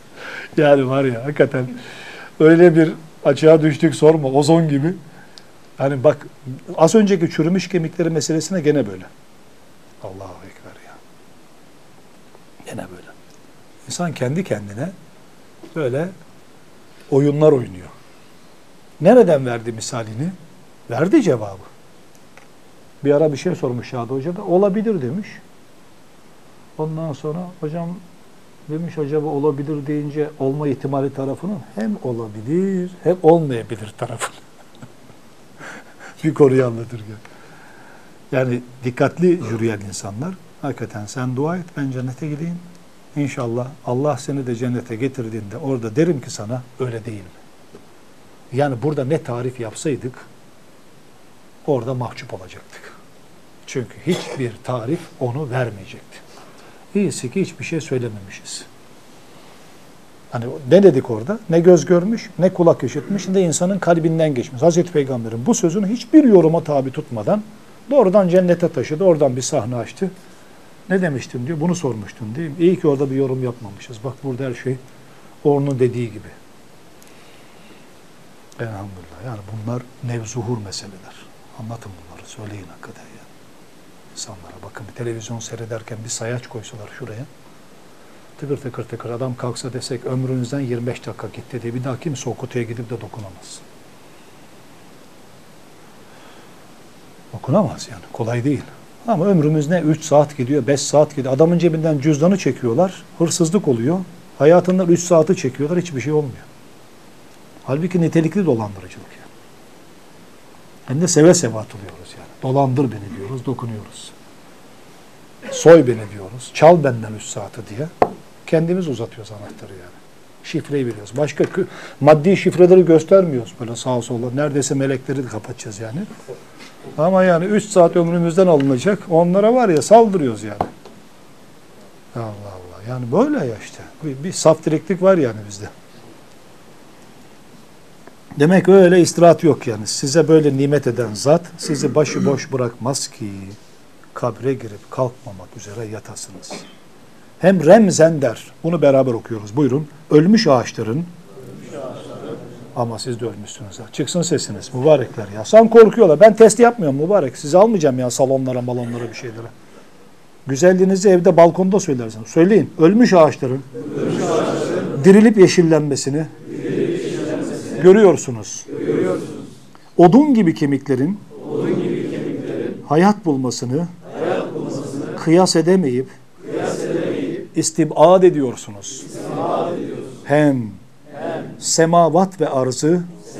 Yani var ya hakikaten öyle bir açığa düştük sorma, ozon gibi. Yani bak az önceki çürümüş kemikleri meselesine gene böyle. Allahu Ekber ya. Gene böyle. İnsan kendi kendine böyle oyunlar oynuyor. Nereden verdi misalini? Verdi cevabı. Bir ara bir şey sormuş Şadi Hoca da olabilir demiş. Ondan sonra hocam demiş acaba olabilir deyince olma ihtimali tarafının hem olabilir hem olmayabilir tarafını. Bir konuyu anlatırken. Yani dikkatli yürüyen insanlar hakikaten sen dua et ben cennete gideyim. İnşallah Allah seni de cennete getirdiğinde orada derim ki sana öyle değil mi? Yani burada ne tarif yapsaydık orada mahcup olacaktık. Çünkü hiçbir tarif onu vermeyecekti. İyisi ki hiçbir şey söylememişiz. Hani ne dedik orada? Ne göz görmüş, ne kulak işitmiş, ne de insanın kalbinden geçmiş. Hazreti Peygamber'in bu sözünü hiçbir yoruma tabi tutmadan doğrudan cennete taşıdı. Oradan bir sahne açtı. Ne demiştim diyor. Bunu sormuştum değil mi? İyi ki orada bir yorum yapmamışız. Bak burada her şey onun dediği gibi. Elhamdülillah. Yani bunlar nevzuhur meseleler. Anlatın bunları. Söyleyin hakikaten yani. İnsanlara bakın bir televizyon seyrederken bir sayaç koysalar şuraya. Tıkır tıkır tıkır adam kalksa desek ömrünüzden 25 dakika gitti diye bir daha kimse o kutuya gidip de dokunamaz. Dokunamaz yani. Kolay değil. Ama ömrümüz ne? 3 saat gidiyor, 5 saat gidiyor. Adamın cebinden cüzdanı çekiyorlar. Hırsızlık oluyor. Hayatından 3 saati çekiyorlar. Hiçbir şey olmuyor. Halbuki nitelikli dolandırıcılık yani. Hem de seve seve atılıyoruz yani. Dolandır beni diyoruz, dokunuyoruz. Soy beni diyoruz. Çal benden 3 saati diye. Kendimiz uzatıyoruz anahtarı yani. Şifreyi biliyoruz. Başka maddi şifreleri göstermiyoruz böyle sağa sola. Neredeyse melekleri de kapatacağız yani. Ama yani 3 saat ömrümüzden alınacak. Onlara var ya saldırıyoruz yani. Allah Allah. Yani böyle ya işte. Bir saftiriklik var yani bizde. Demek öyle istirahat yok yani. Size böyle nimet eden zat sizi başıboş bırakmaz ki kabre girip kalkmamak üzere yatasınız. Hem remzen der. Bunu beraber okuyoruz. Buyurun. Ölmüş ağaçların ama siz de ölmüşsünüz. Çıksın sesiniz. Mübarekler ya. Sen korkuyorlar. Ben test yapmıyorum mübarek. Sizi almayacağım ya salonlara, balonlara bir şeylere. Güzelliğinizi evde balkonda söylersiniz. Söyleyin. Ölmüş ağaçların dirilip yeşillenmesini görüyorsunuz. Odun gibi kemiklerin hayat bulmasını kıyas edemeyip istibad ediyorsunuz. Hem semavat ve arzı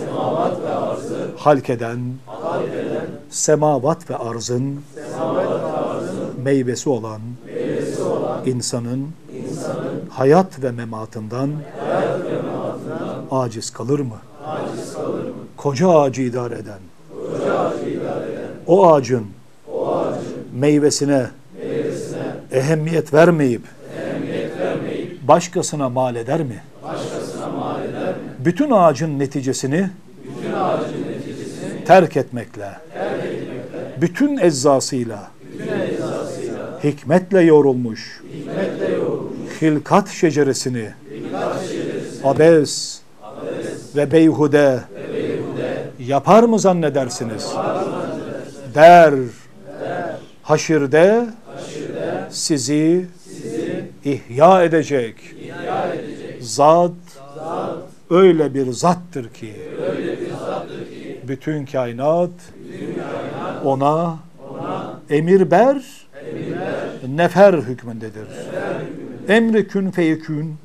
halk eden semavat ve arzın meyvesi olan insanın hayat ve mematından aciz kalır mı? Koca ağacı idare eden o ağacın meyvesine ehemmiyet vermeyip başkasına mal eder mi? Bütün ağacın neticesini terk etmekle, bütün eczasıyla, hikmetle yoğrulmuş, hilkat şeceresini, abes ve beyhude yapar mı zannedersiniz? Der, haşirde sizi ihya edecek zat öyle bir zattır ki bütün kainat ona emir ber nefer hükmündedir. Emri kün feyekün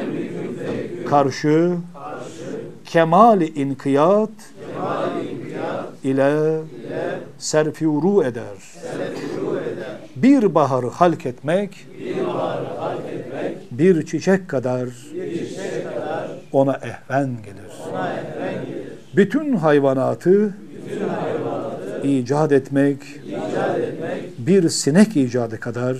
karşı kemali inkiyat ile serfiuru eder. Bir baharı halk etmek bir çiçek kadar ona ehven gelir. Bütün hayvanatı icat etmek bir sinek icadı kadar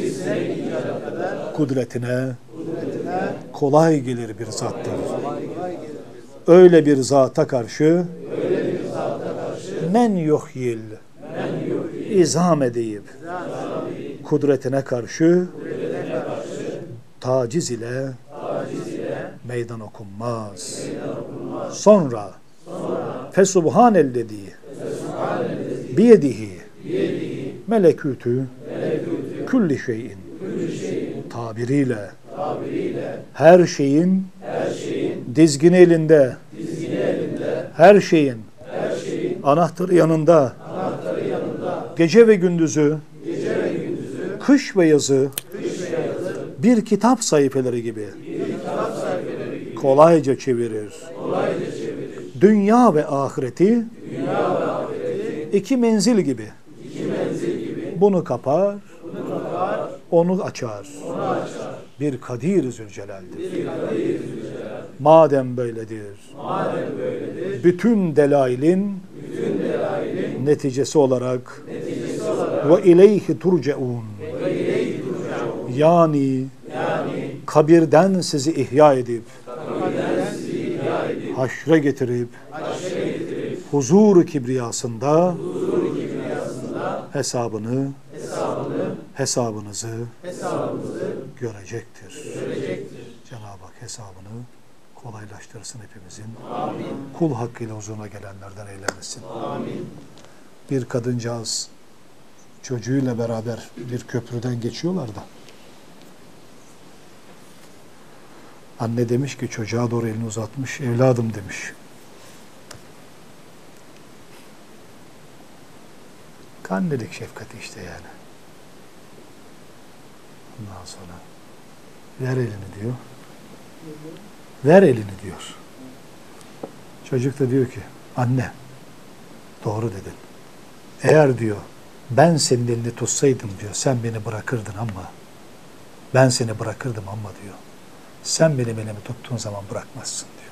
kudretine kolay gelir bir zattır. Öyle bir zata karşı men yuhyil izam edeyip kudretine karşı taciz ile meydan okunmaz. Sonra fesubhanellezî biyedihi melekûtü külli şeyin tabiriyle her şeyin dizgini elinde, her şeyin anahtarı yanında, gece ve gündüzü, kış ve yazı bir kitap sayfaları gibi kolayca çevirir. Dünya ve ahireti iki menzil gibi. Bunu kapar, onu açar. Bir Kadir Zülcelal'dir. Madem böyledir, bütün delailin neticesi olarak ve ileyhi turcaun, yani kabirden sizi ihya edip haşre getirip huzur-u kibriyasında hesabınızı görecektir. Cenab-ı Hak hesabını kolaylaştırsın hepimizin. Kul hakkıyla huzuruna gelenlerden eylemesin. Bir kadıncağız çocuğuyla beraber bir köprüden geçiyorlar da anne demiş ki çocuğa doğru elini uzatmış, evladım demiş. Annelik şefkati işte yani. Ondan sonra ver elini diyor. Ver elini diyor. Çocuk da diyor ki anne doğru dedin. Eğer diyor ben senin elini tutsaydım diyor sen beni bırakırdın ama ben seni bırakırdım ama diyor sen benim elimi tuttuğun zaman bırakmazsın diyor.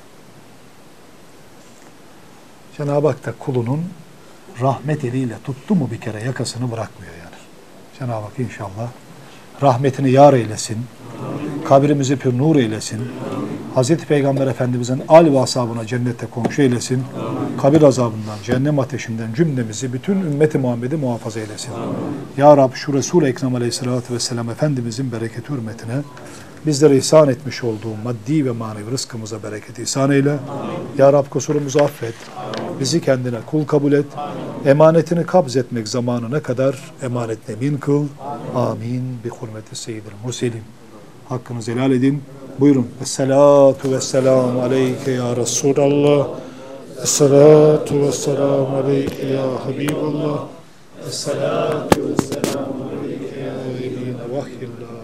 Cenab-ı Hak da kulunun rahmet eliyle tuttu mu bir kere yakasını bırakmıyor yani. Cenab-ı Hak inşallah rahmetini yar eylesin. Kabrimizi pür nur eylesin. Hazreti Peygamber Efendimizin âl ve ashabına cennette komşu eylesin. Kabir azabından, cehennem ateşinden cümlemizi, bütün ümmeti Muhammed'i muhafaza eylesin. Ya Rab şu Resul-i Ekrem Aleyhisselatü Vesselam Efendimizin bereketi hürmetine bizlere ihsan etmiş olduğu maddi ve manevi rızkımıza bereket ihsan eyle. Ya Rab kusurumuzu affet. Bizi kendine kul kabul et. Emanetini kabz etmek zamanına kadar emanet emin kıl. Amin. Bi hurmeti seyyidil murselin. Hakkınızı helal edin. Buyurun. Esselatu vesselamu aleyke ya Resulallah. Esselatu vesselamu aleyke ya Habiballah. Esselatu vesselamu aleyke ya veliyine vahyillah.